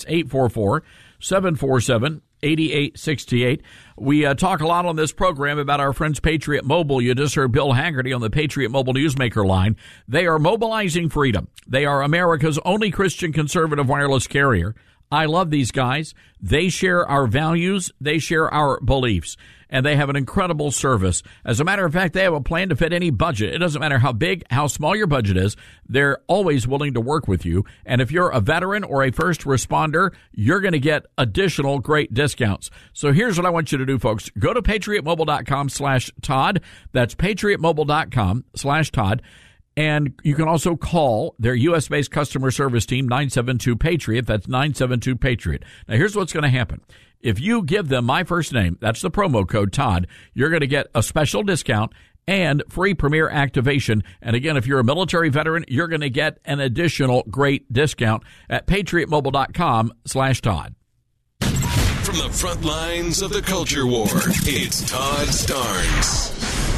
Speaker 6: 844-747-8868. We talk a lot on this program about our friends Patriot Mobile. You just heard Bill Haggerty on the Patriot Mobile Newsmaker line. They are mobilizing freedom. They are America's only Christian conservative wireless carrier. I love these guys. They share our values. They share our beliefs. And they have an incredible service. As a matter of fact, they have a plan to fit any budget. It doesn't matter how big, how small your budget is. They're always willing to work with you. And if you're a veteran or a first responder, you're going to get additional great discounts. So here's what I want you to do, folks. Go to patriotmobile.com/Todd. That's patriotmobile.com/Todd. And you can also call their U.S.-based customer service team, 972-PATRIOT. That's 972-PATRIOT. Now, here's what's going to happen. If you give them my first name, that's the promo code Todd, you're going to get a special discount and free Premier activation. And again, if you're a military veteran, you're going to get an additional great discount at patriotmobile.com/Todd.
Speaker 4: From the front lines of the culture war, it's Todd Starnes.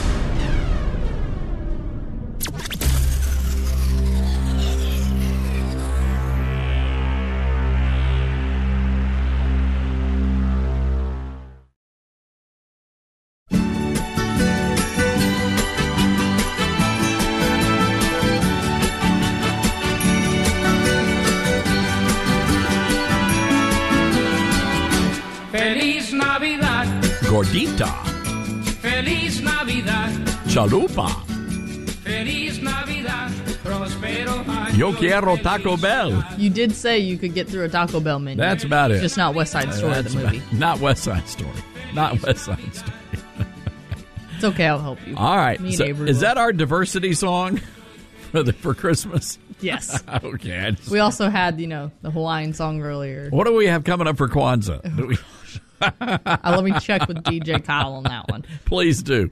Speaker 5: Feliz Navidad.
Speaker 6: Gordita.
Speaker 5: Feliz Navidad.
Speaker 6: Chalupa.
Speaker 5: Feliz Navidad. Prospero año.
Speaker 6: Yo quiero Taco Bell.
Speaker 13: You did say you could get through a Taco Bell menu.
Speaker 6: That's about it.
Speaker 13: Just not West Side Story, the movie.
Speaker 6: Not West Side Story. Not West Side Story.
Speaker 13: It's okay, I'll help you.
Speaker 6: All right.
Speaker 13: Me and
Speaker 6: So
Speaker 13: Avery
Speaker 6: is
Speaker 13: will.
Speaker 6: that our diversity song for Christmas?
Speaker 13: Yes.
Speaker 6: Okay.
Speaker 13: We also had, the Hawaiian song earlier.
Speaker 6: What do we have coming up for Kwanzaa?
Speaker 13: Let me check with DJ Kyle on that one.
Speaker 6: Please do.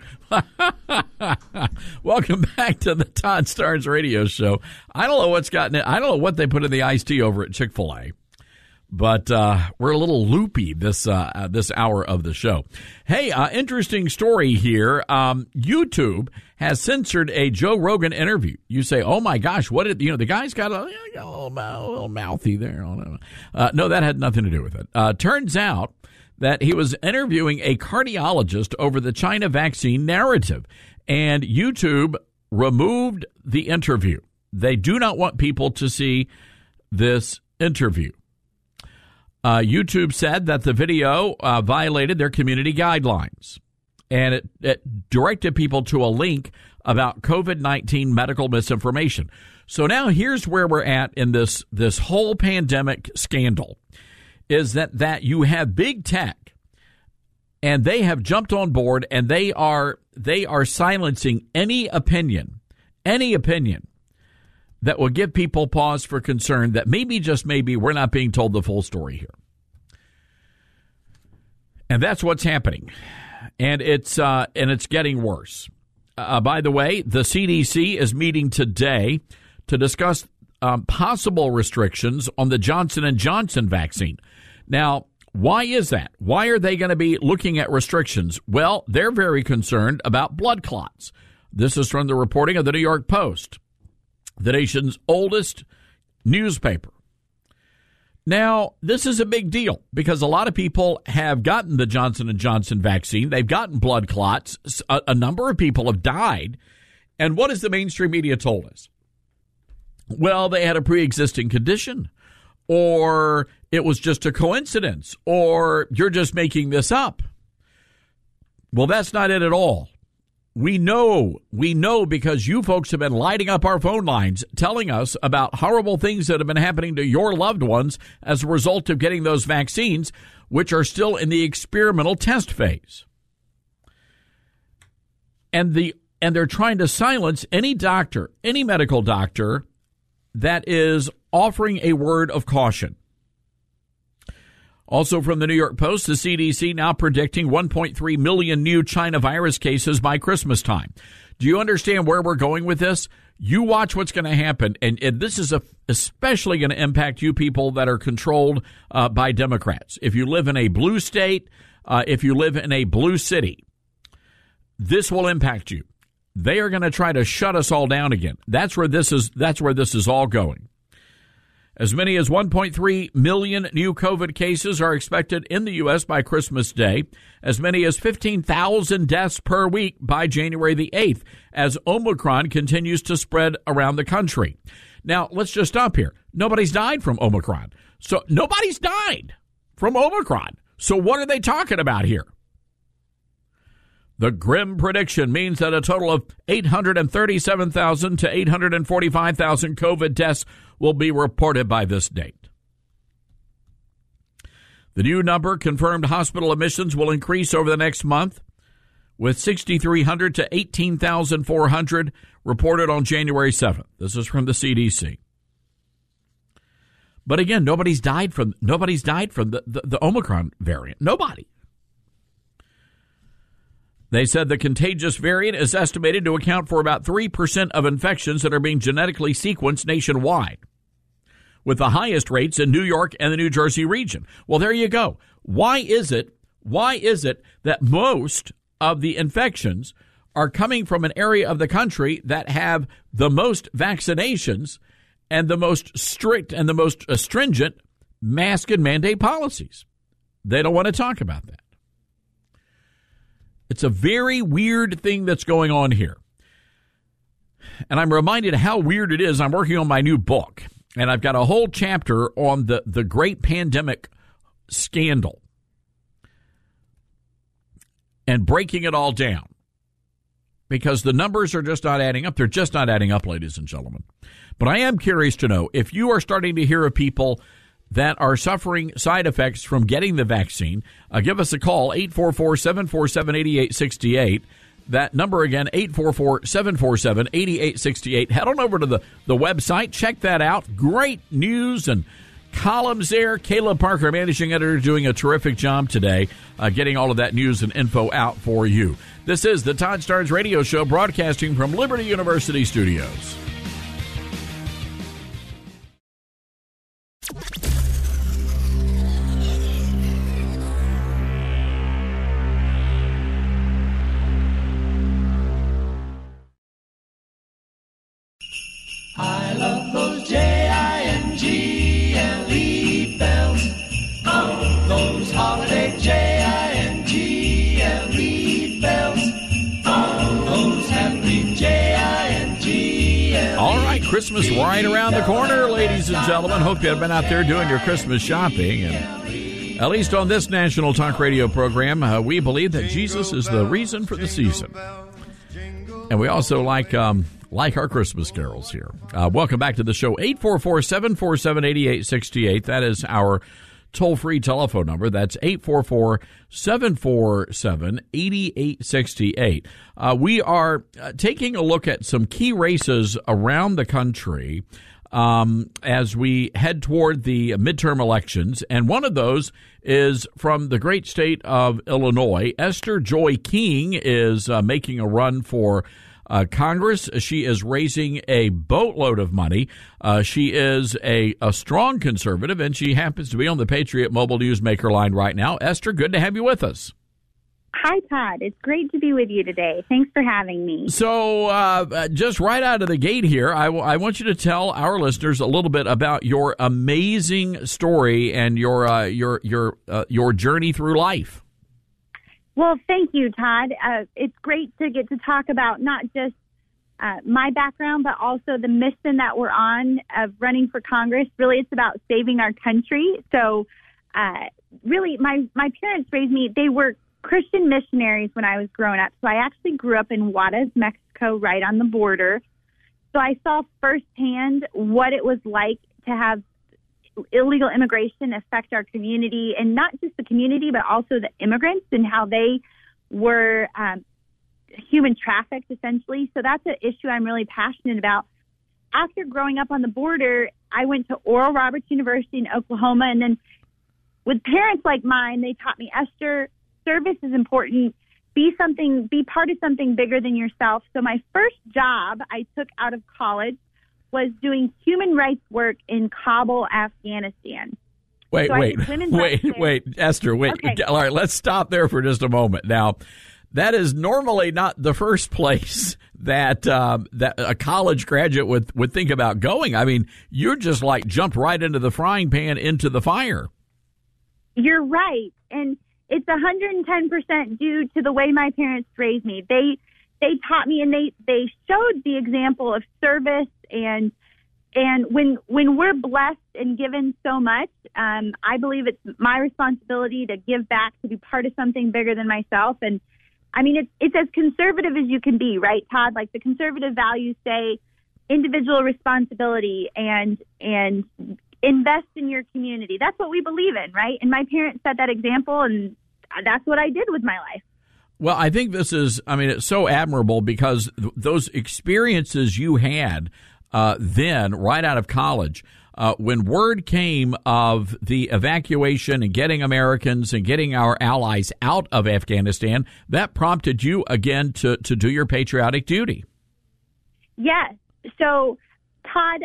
Speaker 6: Welcome back to the Todd Starnes Radio Show. I don't know what's gotten it. I don't know what they put in the iced tea over at Chick-fil-A, but we're a little loopy this hour of the show. Hey, interesting story here. YouTube has censored a Joe Rogan interview. You say, "Oh my gosh, what did the guy's got a little mouthy there?" No, that had nothing to do with it. Turns out that he was interviewing a cardiologist over the China vaccine narrative, and YouTube removed the interview. They do not want people to see this interview. YouTube said that the video violated their community guidelines, and it directed people to a link about COVID-19 medical misinformation. So now here's where we're at in this whole pandemic scandal, is that you have big tech, and they have jumped on board, and they are silencing any opinion that will give people pause for concern that maybe, just maybe, we're not being told the full story here. And that's what's happening. And it's getting worse. By the way, the CDC is meeting today to discuss possible restrictions on the Johnson & Johnson vaccine. Now, why is that? Why are they going to be looking at restrictions? Well, they're very concerned about blood clots. This is from the reporting of the New York Post, the nation's oldest newspaper. Now, this is a big deal because a lot of people have gotten the Johnson & Johnson vaccine. They've gotten blood clots. A number of people have died. And what has the mainstream media told us? Well, they had a pre-existing condition, or it was just a coincidence, or you're just making this up. Well, that's not it at all. We know because you folks have been lighting up our phone lines telling us about horrible things that have been happening to your loved ones as a result of getting those vaccines, which are still in the experimental test phase. And they're trying to silence any doctor, any medical doctor that is offering a word of caution. Also from the New York Post, the CDC now predicting 1.3 million new China virus cases by Christmas time. Do you understand where we're going with this? You watch what's going to happen, and this is especially going to impact you people that are controlled by Democrats. If you live in a blue state, if you live in a blue city, this will impact you. They are going to try to shut us all down again. That's where this is all going. As many as 1.3 million new COVID cases are expected in the U.S. by Christmas Day, as many as 15,000 deaths per week by January the 8th, as Omicron continues to spread around the country. Now, let's just stop here. Nobody's died from Omicron. So nobody's died from Omicron. So what are they talking about here? The grim prediction means that a total of 837,000 to 845,000 COVID deaths will be reported by this date. The new number confirmed hospital admissions will increase over the next month, with 6,300 to 18,400 reported on January 7th. This is from the CDC. But again, nobody's died from the Omicron variant. Nobody. They said the contagious variant is estimated to account for about 3% of infections that are being genetically sequenced nationwide, with the highest rates in New York and the New Jersey region. Well, there you go. Why is it that most of the infections are coming from an area of the country that have the most vaccinations and the most strict and the most stringent mask and mandate policies? They don't want to talk about that. It's a very weird thing that's going on here. And I'm reminded how weird it is. I'm working on my new book, and I've got a whole chapter on the great pandemic scandal and breaking it all down, because the numbers are just not adding up. They're just not adding up, ladies and gentlemen. But I am curious to know if you are starting to hear of people that are suffering side effects from getting the vaccine. Give us a call, 844-747-8868. That number again, 844-747-8868. Head on over to the website. Check that out. Great news and columns there. Caleb Parker, managing editor, doing a terrific job today getting all of that news and info out for you. This is the Todd Starnes Radio Show, broadcasting from Liberty University Studios.
Speaker 5: I love those Jingle bells. Oh, those holiday Jingle bells. Oh, those happy Jingle.
Speaker 6: All right, Christmas right around the corner, ladies and gentlemen. Hope you have been out there doing your Christmas shopping. And at least on this national talk radio program, we believe that Jesus is the reason for the season. And we also like our Christmas carols here. Welcome back to the show. 844-747-8868. That is our toll-free telephone number. That's 844-747-8868. We are taking a look at some key races around the country as we head toward the midterm elections. And one of those is from the great state of Illinois. Esther Joy King is making a run for Congress. She is raising a boatload of money. She is a strong conservative, and she happens to be on the Patriot Mobile Newsmaker line right now. Esther, good to have you with us.
Speaker 20: Hi, Todd. It's great to be with you today. Thanks for having me.
Speaker 6: So just right out of the gate here, I want you to tell our listeners a little bit about your amazing story and your journey through life.
Speaker 20: Well, thank you, Todd. It's great to get to talk about not just my background, but also the mission that we're on of running for Congress. Really, it's about saving our country. So really, my parents raised me. They were Christian missionaries when I was growing up. So I actually grew up in Juarez, Mexico, right on the border. So I saw firsthand what it was like to have illegal immigration affect our community, and not just the community, but also the immigrants and how they were human trafficked, essentially. So that's an issue I'm really passionate about. after growing up on the border, I went to Oral Roberts University in Oklahoma. And then with parents like mine, they taught me, Esther, service is important. Be part of something bigger than yourself. So my first job I took out of college was doing human rights work in Kabul, Afghanistan.
Speaker 6: Wait, Esther, wait.
Speaker 20: Okay.
Speaker 6: All right, let's stop there for just a moment. Now, that is normally not the first place that a college graduate would think about going. I mean, you're just like jumped right into the frying pan, into the fire.
Speaker 20: You're right. And it's 110% due to the way my parents raised me. They taught me, and they showed the example of service. And when we're blessed and given so much, I believe it's my responsibility to give back, to be part of something bigger than myself. And I mean, it's as conservative as you can be, right, Todd? Like, the conservative values say individual responsibility and invest in your community. That's what we believe in, right? And my parents set that example, and that's what I did with my life.
Speaker 6: Well, I think it's so admirable because those experiences you had then, right out of college, when word came of the evacuation and getting Americans and getting our allies out of Afghanistan, that prompted you again to do your patriotic duty.
Speaker 20: Yes. So, Todd,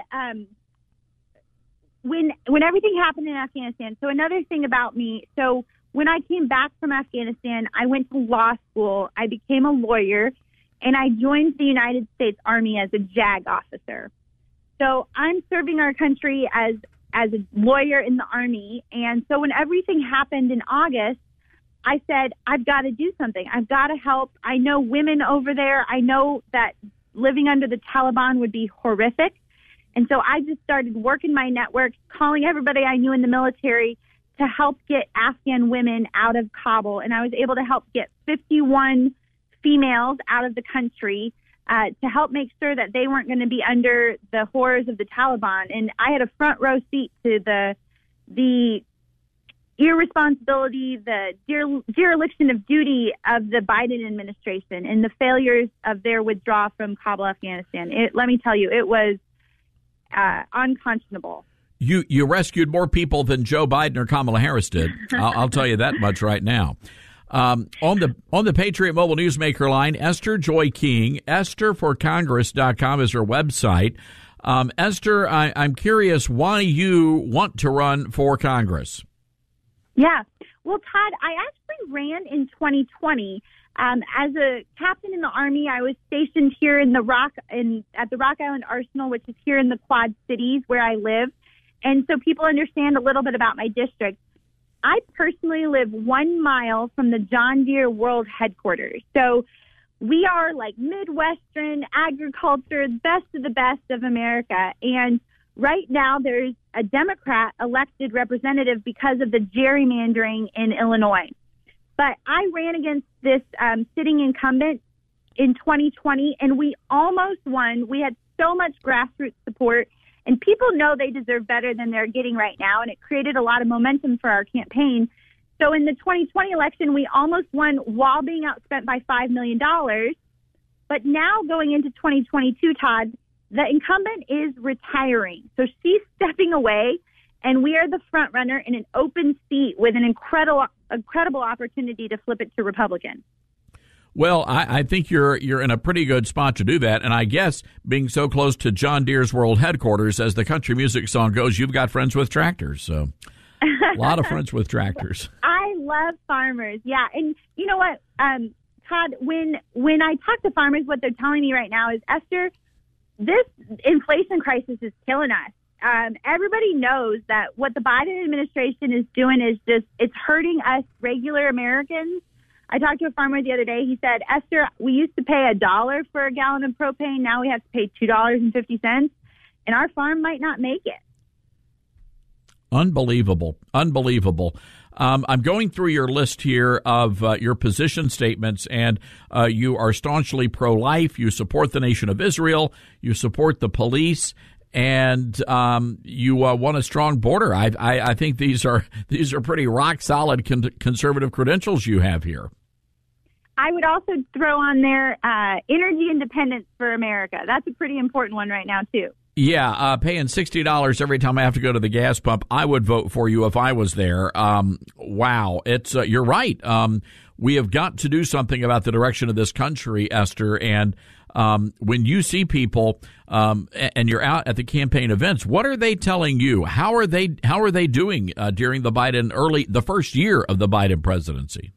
Speaker 20: when everything happened in Afghanistan, so another thing about me, so when I came back from Afghanistan, I went to law school, I became a lawyer, and I joined the United States Army as a JAG officer. So I'm serving our country as a lawyer in the Army. And so when everything happened in August, I said, I've got to do something. I've got to help. I know women over there. I know that living under the Taliban would be horrific. And so I just started working my network, calling everybody I knew in the military to help get Afghan women out of Kabul. And I was able to help get 51 females out of the country to help make sure that they weren't going to be under the horrors of the Taliban. And I had a front row seat to the irresponsibility, the dereliction of duty of the Biden administration and the failures of their withdrawal from Kabul, Afghanistan. Let me tell you, it was unconscionable.
Speaker 6: You rescued more people than Joe Biden or Kamala Harris did. I'll tell you that much right now. On the Patriot Mobile Newsmaker line, Esther Joy King, EstherForCongress.com is her website. Esther, I'm curious why you want to run for Congress.
Speaker 20: Yeah. Well, Todd, I actually ran in 2020. As a captain in the Army, I was stationed here at the Rock Island Arsenal, which is here in the Quad Cities where I live. And so people understand a little bit about my district. I personally live 1 mile from the John Deere World Headquarters. So we are like Midwestern agriculture, best of the best of America. And right now there's a Democrat elected representative because of the gerrymandering in Illinois. But I ran against this sitting incumbent in 2020, and we almost won. We had so much grassroots support. And people know they deserve better than they're getting right now, and it created a lot of momentum for our campaign. So in the 2020 election, we almost won while being outspent by $5 million. But now going into 2022, Todd, the incumbent is retiring. So she's stepping away, and we are the front runner in an open seat with an incredible opportunity to flip it to Republican.
Speaker 6: Well, I think you're in a pretty good spot to do that. And I guess being so close to John Deere's World Headquarters, as the country music song goes, you've got friends with tractors. So a lot of friends with tractors.
Speaker 20: I love farmers. Yeah. And you know what, Todd, when I talk to farmers, what they're telling me right now is, Esther, this inflation crisis is killing us. Everybody knows that what the Biden administration is doing is it's hurting us regular Americans. I talked to a farmer the other day. He said, Esther, we used to pay $1 for a gallon of propane. Now we have to pay $2.50, and our farm might not make it.
Speaker 6: Unbelievable. I'm going through your list here of your position statements, and you are staunchly pro-life. You support the nation of Israel. You support the police. And you want a strong border. I think these are pretty rock solid conservative credentials you have here.
Speaker 20: I would also throw on there energy independence for America. That's a pretty important one right now too.
Speaker 6: Yeah, paying $60 every time I have to go to the gas pump. I would vote for you if I was there. Wow, it's you're right. We have got to do something about the direction of this country, Esther. And when you see people and you're out at the campaign events, what are they telling you? How are they doing during the first year of the Biden presidency?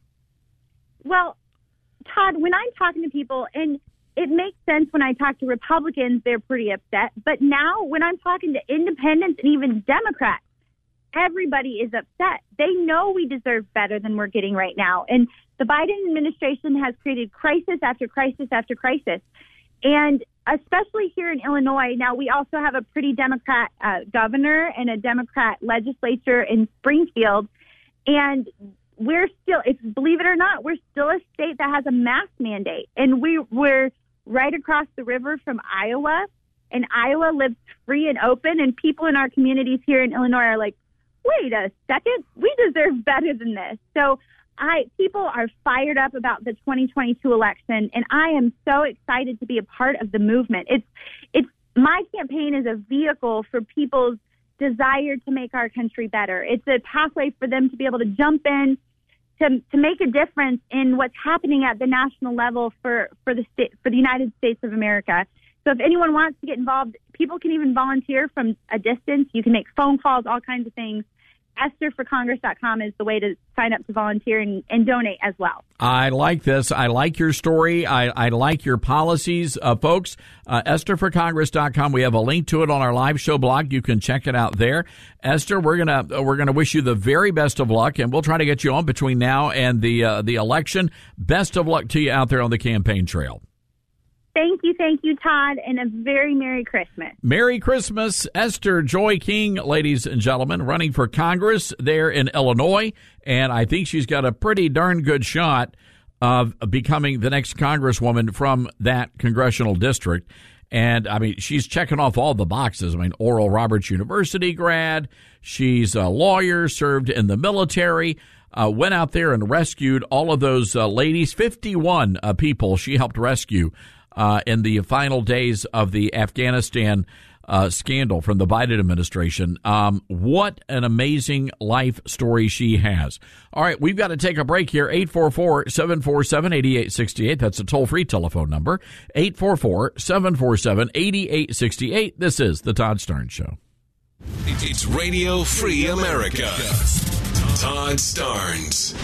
Speaker 20: Well, Todd, when I'm talking to people, and it makes sense when I talk to Republicans, they're pretty upset. But now when I'm talking to independents and even Democrats, everybody is upset. They know we deserve better than we're getting right now. And the Biden administration has created crisis after crisis after crisis. And especially here in Illinois, now we also have a pretty Democrat governor and a Democrat legislature in Springfield. And we're still, believe it or not, we're still a state that has a mask mandate. And we're right across the river from Iowa, and Iowa lives free and open, and people in our communities here in Illinois are like, wait a second, we deserve better than this. So people are fired up about the 2022 election, and I am so excited to be a part of the movement. It's my campaign is a vehicle for people's desire to make our country better. It's a pathway for them to be able to jump in to make a difference in what's happening at the national level for the United States of America. So if anyone wants to get involved, people can even volunteer from a distance. You can make phone calls, all kinds of things. EstherForCongress.com is the way to sign up to volunteer and donate as well.
Speaker 6: I like this. I like your story. I like your policies, folks. EstherForCongress.com. We have a link to it on our live show blog. You can check it out there. Esther, we're gonna wish you the very best of luck, and we'll try to get you on between now and the election. Best of luck to you out there on the campaign trail.
Speaker 20: Thank you, Todd, and a very Merry Christmas.
Speaker 6: Merry Christmas. Esther Joy King, ladies and gentlemen, running for Congress there in Illinois, and I think she's got a pretty darn good shot of becoming the next congresswoman from that congressional district. And, I mean, she's checking off all the boxes. I mean, Oral Roberts University grad. She's a lawyer, served in the military, went out there and rescued all of those ladies, 51 people she helped rescue in the final days of the Afghanistan scandal from the Biden administration. What an amazing life story she has. All right, we've got to take a break here. 844-747-8868. That's a toll-free telephone number. 844-747-8868. This is The Todd Starnes Show.
Speaker 4: It's Radio Free America. Todd Starnes.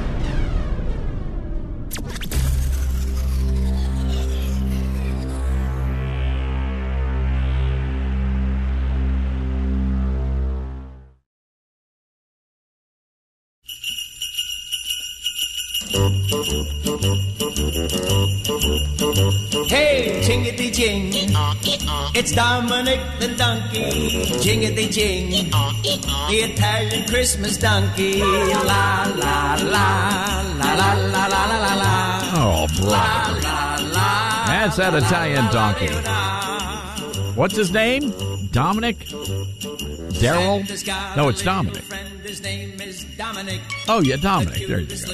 Speaker 5: Hey, jingity jing, it's Dominic the donkey. Jingity jing, the Italian Christmas donkey. La la la, la la la la la la la.
Speaker 6: Oh, brother. That's that Italian donkey. What's his name? Dominic? Daryl? No, it's Dominic.
Speaker 5: His name is Dominic.
Speaker 6: Oh, yeah, Dominic. There you go.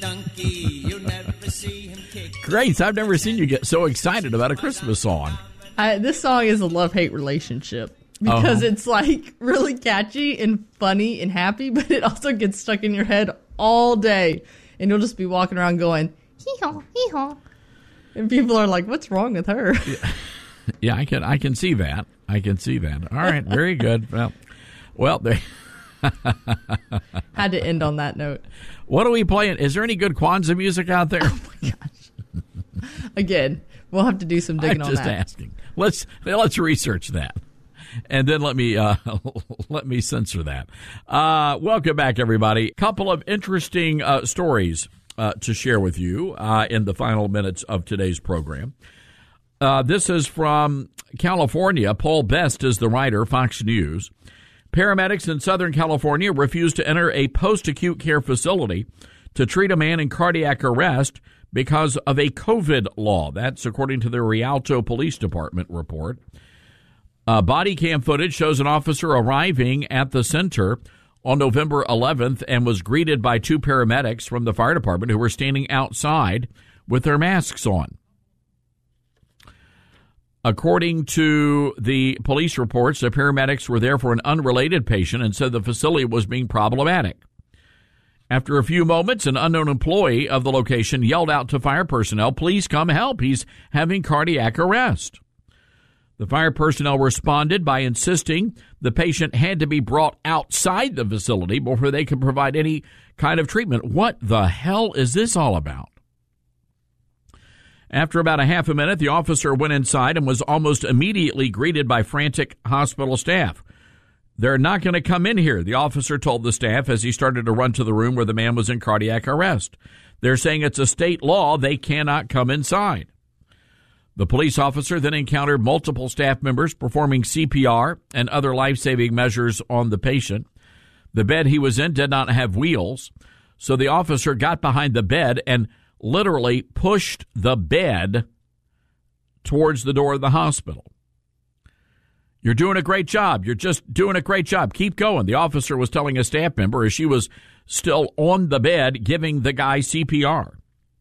Speaker 6: Grace, I've never seen you get so excited about a Christmas song.
Speaker 13: This song is a love-hate relationship because it's like really catchy and funny and happy, but it also gets stuck in your head all day. And you'll just be walking around going, hee-haw, hee-haw. And people are like, what's wrong with her?
Speaker 6: Yeah, I can see that. I can see that. All right, very good. Well, they
Speaker 13: had to end on that note.
Speaker 6: What are we playing? Is there any good Kwanzaa music out there?
Speaker 13: Oh my gosh! Again, we'll have to do some digging on that.
Speaker 6: I'm just asking. Let's research that, and then let me censor that. Welcome back, everybody. Couple of interesting stories to share with you in the final minutes of today's program. This is from California. Paul Best is the writer, Fox News. Paramedics in Southern California refused to enter a post-acute care facility to treat a man in cardiac arrest because of a COVID law. That's according to the Rialto Police Department report. Body cam footage shows an officer arriving at the center on November 11th and was greeted by two paramedics from the fire department who were standing outside with their masks on. According to the police reports, the paramedics were there for an unrelated patient and said the facility was being problematic. After a few moments, an unknown employee of the location yelled out to fire personnel, "Please come help. He's having cardiac arrest." The fire personnel responded by insisting the patient had to be brought outside the facility before they could provide any kind of treatment. What the hell is this all about? After about a half a minute, the officer went inside and was almost immediately greeted by frantic hospital staff. "They're not going to come in here," the officer told the staff as he started to run to the room where the man was in cardiac arrest. "They're saying it's a state law. They cannot come inside." The police officer then encountered multiple staff members performing CPR and other life-saving measures on the patient. The bed he was in did not have wheels, so the officer got behind the bed and literally pushed the bed towards the door of the hospital. "You're doing a great job. You're just doing a great job. Keep going," the officer was telling a staff member as she was still on the bed giving the guy CPR.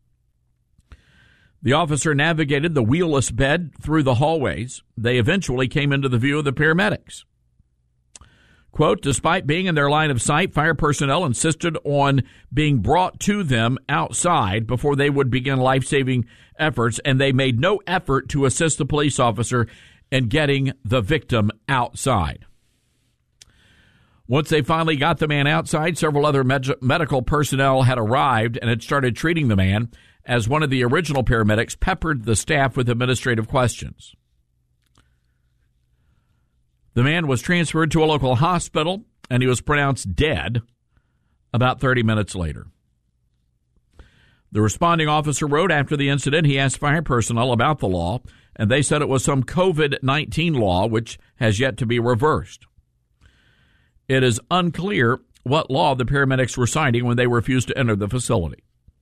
Speaker 6: The officer navigated the wheelless bed through the hallways. They eventually came into the view of the paramedics. Quote, "Despite being in their line of sight, fire personnel insisted on being brought to them outside before they would begin life-saving efforts, and they made no effort to assist the police officer in getting the victim outside." Once they finally got the man outside, several other medical personnel had arrived and had started treating the man as one of the original paramedics peppered the staff with administrative questions. The man was transferred to a local hospital, and he was pronounced dead about 30 minutes later. The responding officer wrote after the incident he asked fire personnel about the law, and they said it was some COVID-19 law which has yet to be reversed. It is unclear what law the paramedics were citing when they refused to enter the facility.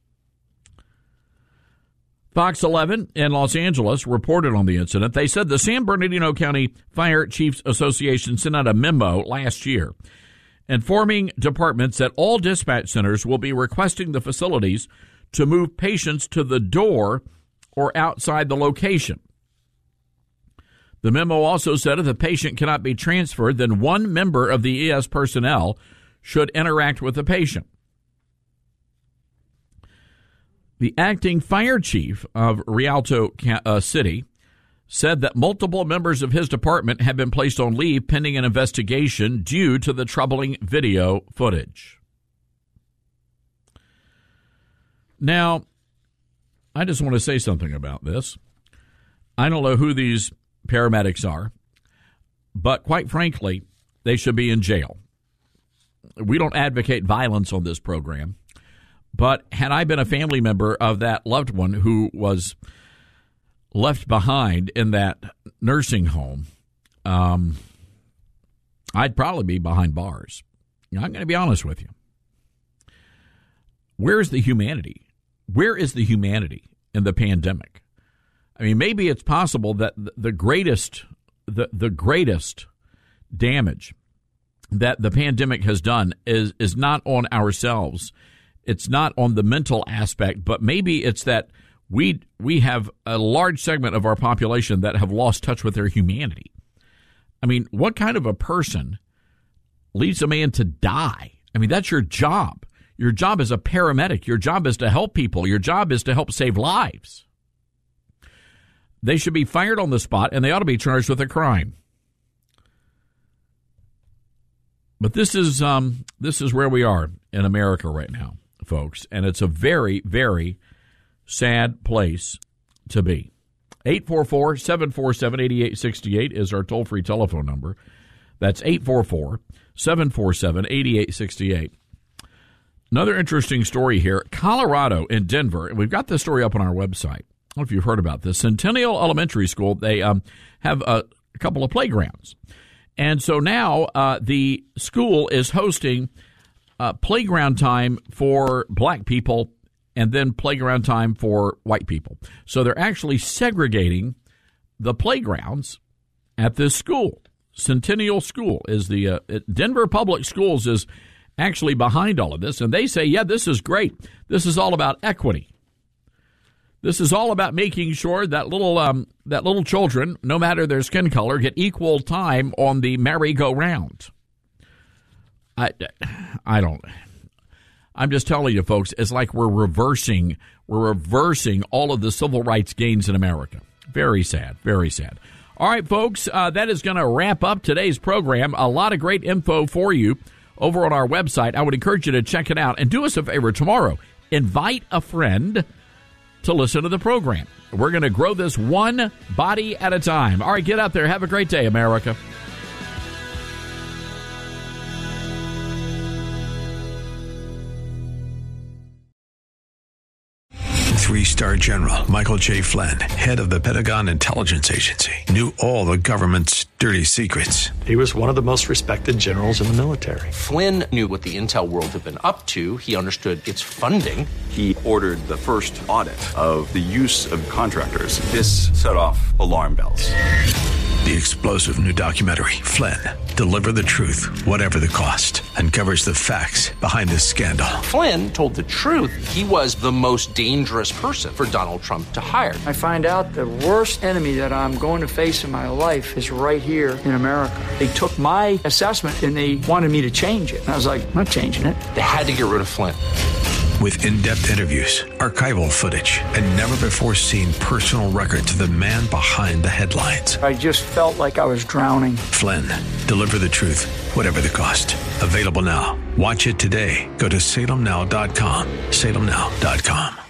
Speaker 6: Fox 11 in Los Angeles reported on the incident. They said the San Bernardino County Fire Chiefs Association sent out a memo last year informing departments that all dispatch centers will be requesting the facilities to move patients to the door or outside the location. The memo also said if the patient cannot be transferred, then one member of the ES personnel should interact with the patient. The acting fire chief of Rialto City said that multiple members of his department have been placed on leave pending an investigation due to the troubling video footage. Now, I just want to say something about this. I don't know who these paramedics are, but quite frankly, they should be in jail. We don't advocate violence on this program. But had I been a family member of that loved one who was left behind in that nursing home, I'd probably be behind bars. I'm going to be honest with you. Where's the humanity? Where is the humanity in the pandemic? I mean, maybe it's possible that the greatest damage that the pandemic has done is not on ourselves. It's not on the mental aspect, but maybe it's that we have a large segment of our population that have lost touch with their humanity. I mean, what kind of a person leaves a man to die? I mean, that's your job. Your job is a paramedic. Your job is to help people. Your job is to help save lives. They should be fired on the spot, and they ought to be charged with a crime. But this is where we are in America right now, folks, and it's a very, very sad place to be. 844-747-8868 is our toll-free telephone number. That's 844-747-8868. Another interesting story here, Colorado in Denver, and we've got this story up on our website. I don't know if you've heard about this. Centennial Elementary School, they have a couple of playgrounds. And so now the school is hosting playground time for black people and then playground time for white people. So they're actually segregating the playgrounds at this school. Centennial School is the Denver Public Schools is actually behind all of this. And they say, yeah, this is great. This is all about equity. This is all about making sure that little children, no matter their skin color, get equal time on the merry-go-round. I'm just telling you, folks, it's like we're reversing all of the civil rights gains in America. Very sad, very sad. All right, folks, that is going to wrap up today's program. A lot of great info for you over on our website. I would encourage you to check it out. And do us a favor tomorrow. Invite a friend to listen to the program. We're going to grow this one body at a time. All right, get out there. Have a great day, America.
Speaker 1: Three-star General Michael J. Flynn, head of the Pentagon Intelligence Agency, knew all the government's dirty secrets.
Speaker 21: He was one of the most respected generals in the military.
Speaker 2: Flynn knew what the intel world had been up to. He understood its funding.
Speaker 3: He ordered the first audit of the use of contractors. This set off alarm bells.
Speaker 1: The explosive new documentary, Flynn, Deliver the Truth, Whatever the Cost, uncovers the facts behind this scandal.
Speaker 2: Flynn told the truth. He was the most dangerous person for Donald Trump to hire.
Speaker 22: I find out the worst enemy that I'm going to face in my life is right here in America. They took my assessment and they wanted me to change it. And I was like, I'm not changing it.
Speaker 2: They had to get rid of Flynn.
Speaker 1: With in-depth interviews, archival footage, and never-before-seen personal records of the man behind the headlines.
Speaker 22: I just felt like I was drowning.
Speaker 1: Flynn, Deliver the Truth, Whatever the Cost. Available now. Watch it today. Go to salemnow.com. salemnow.com.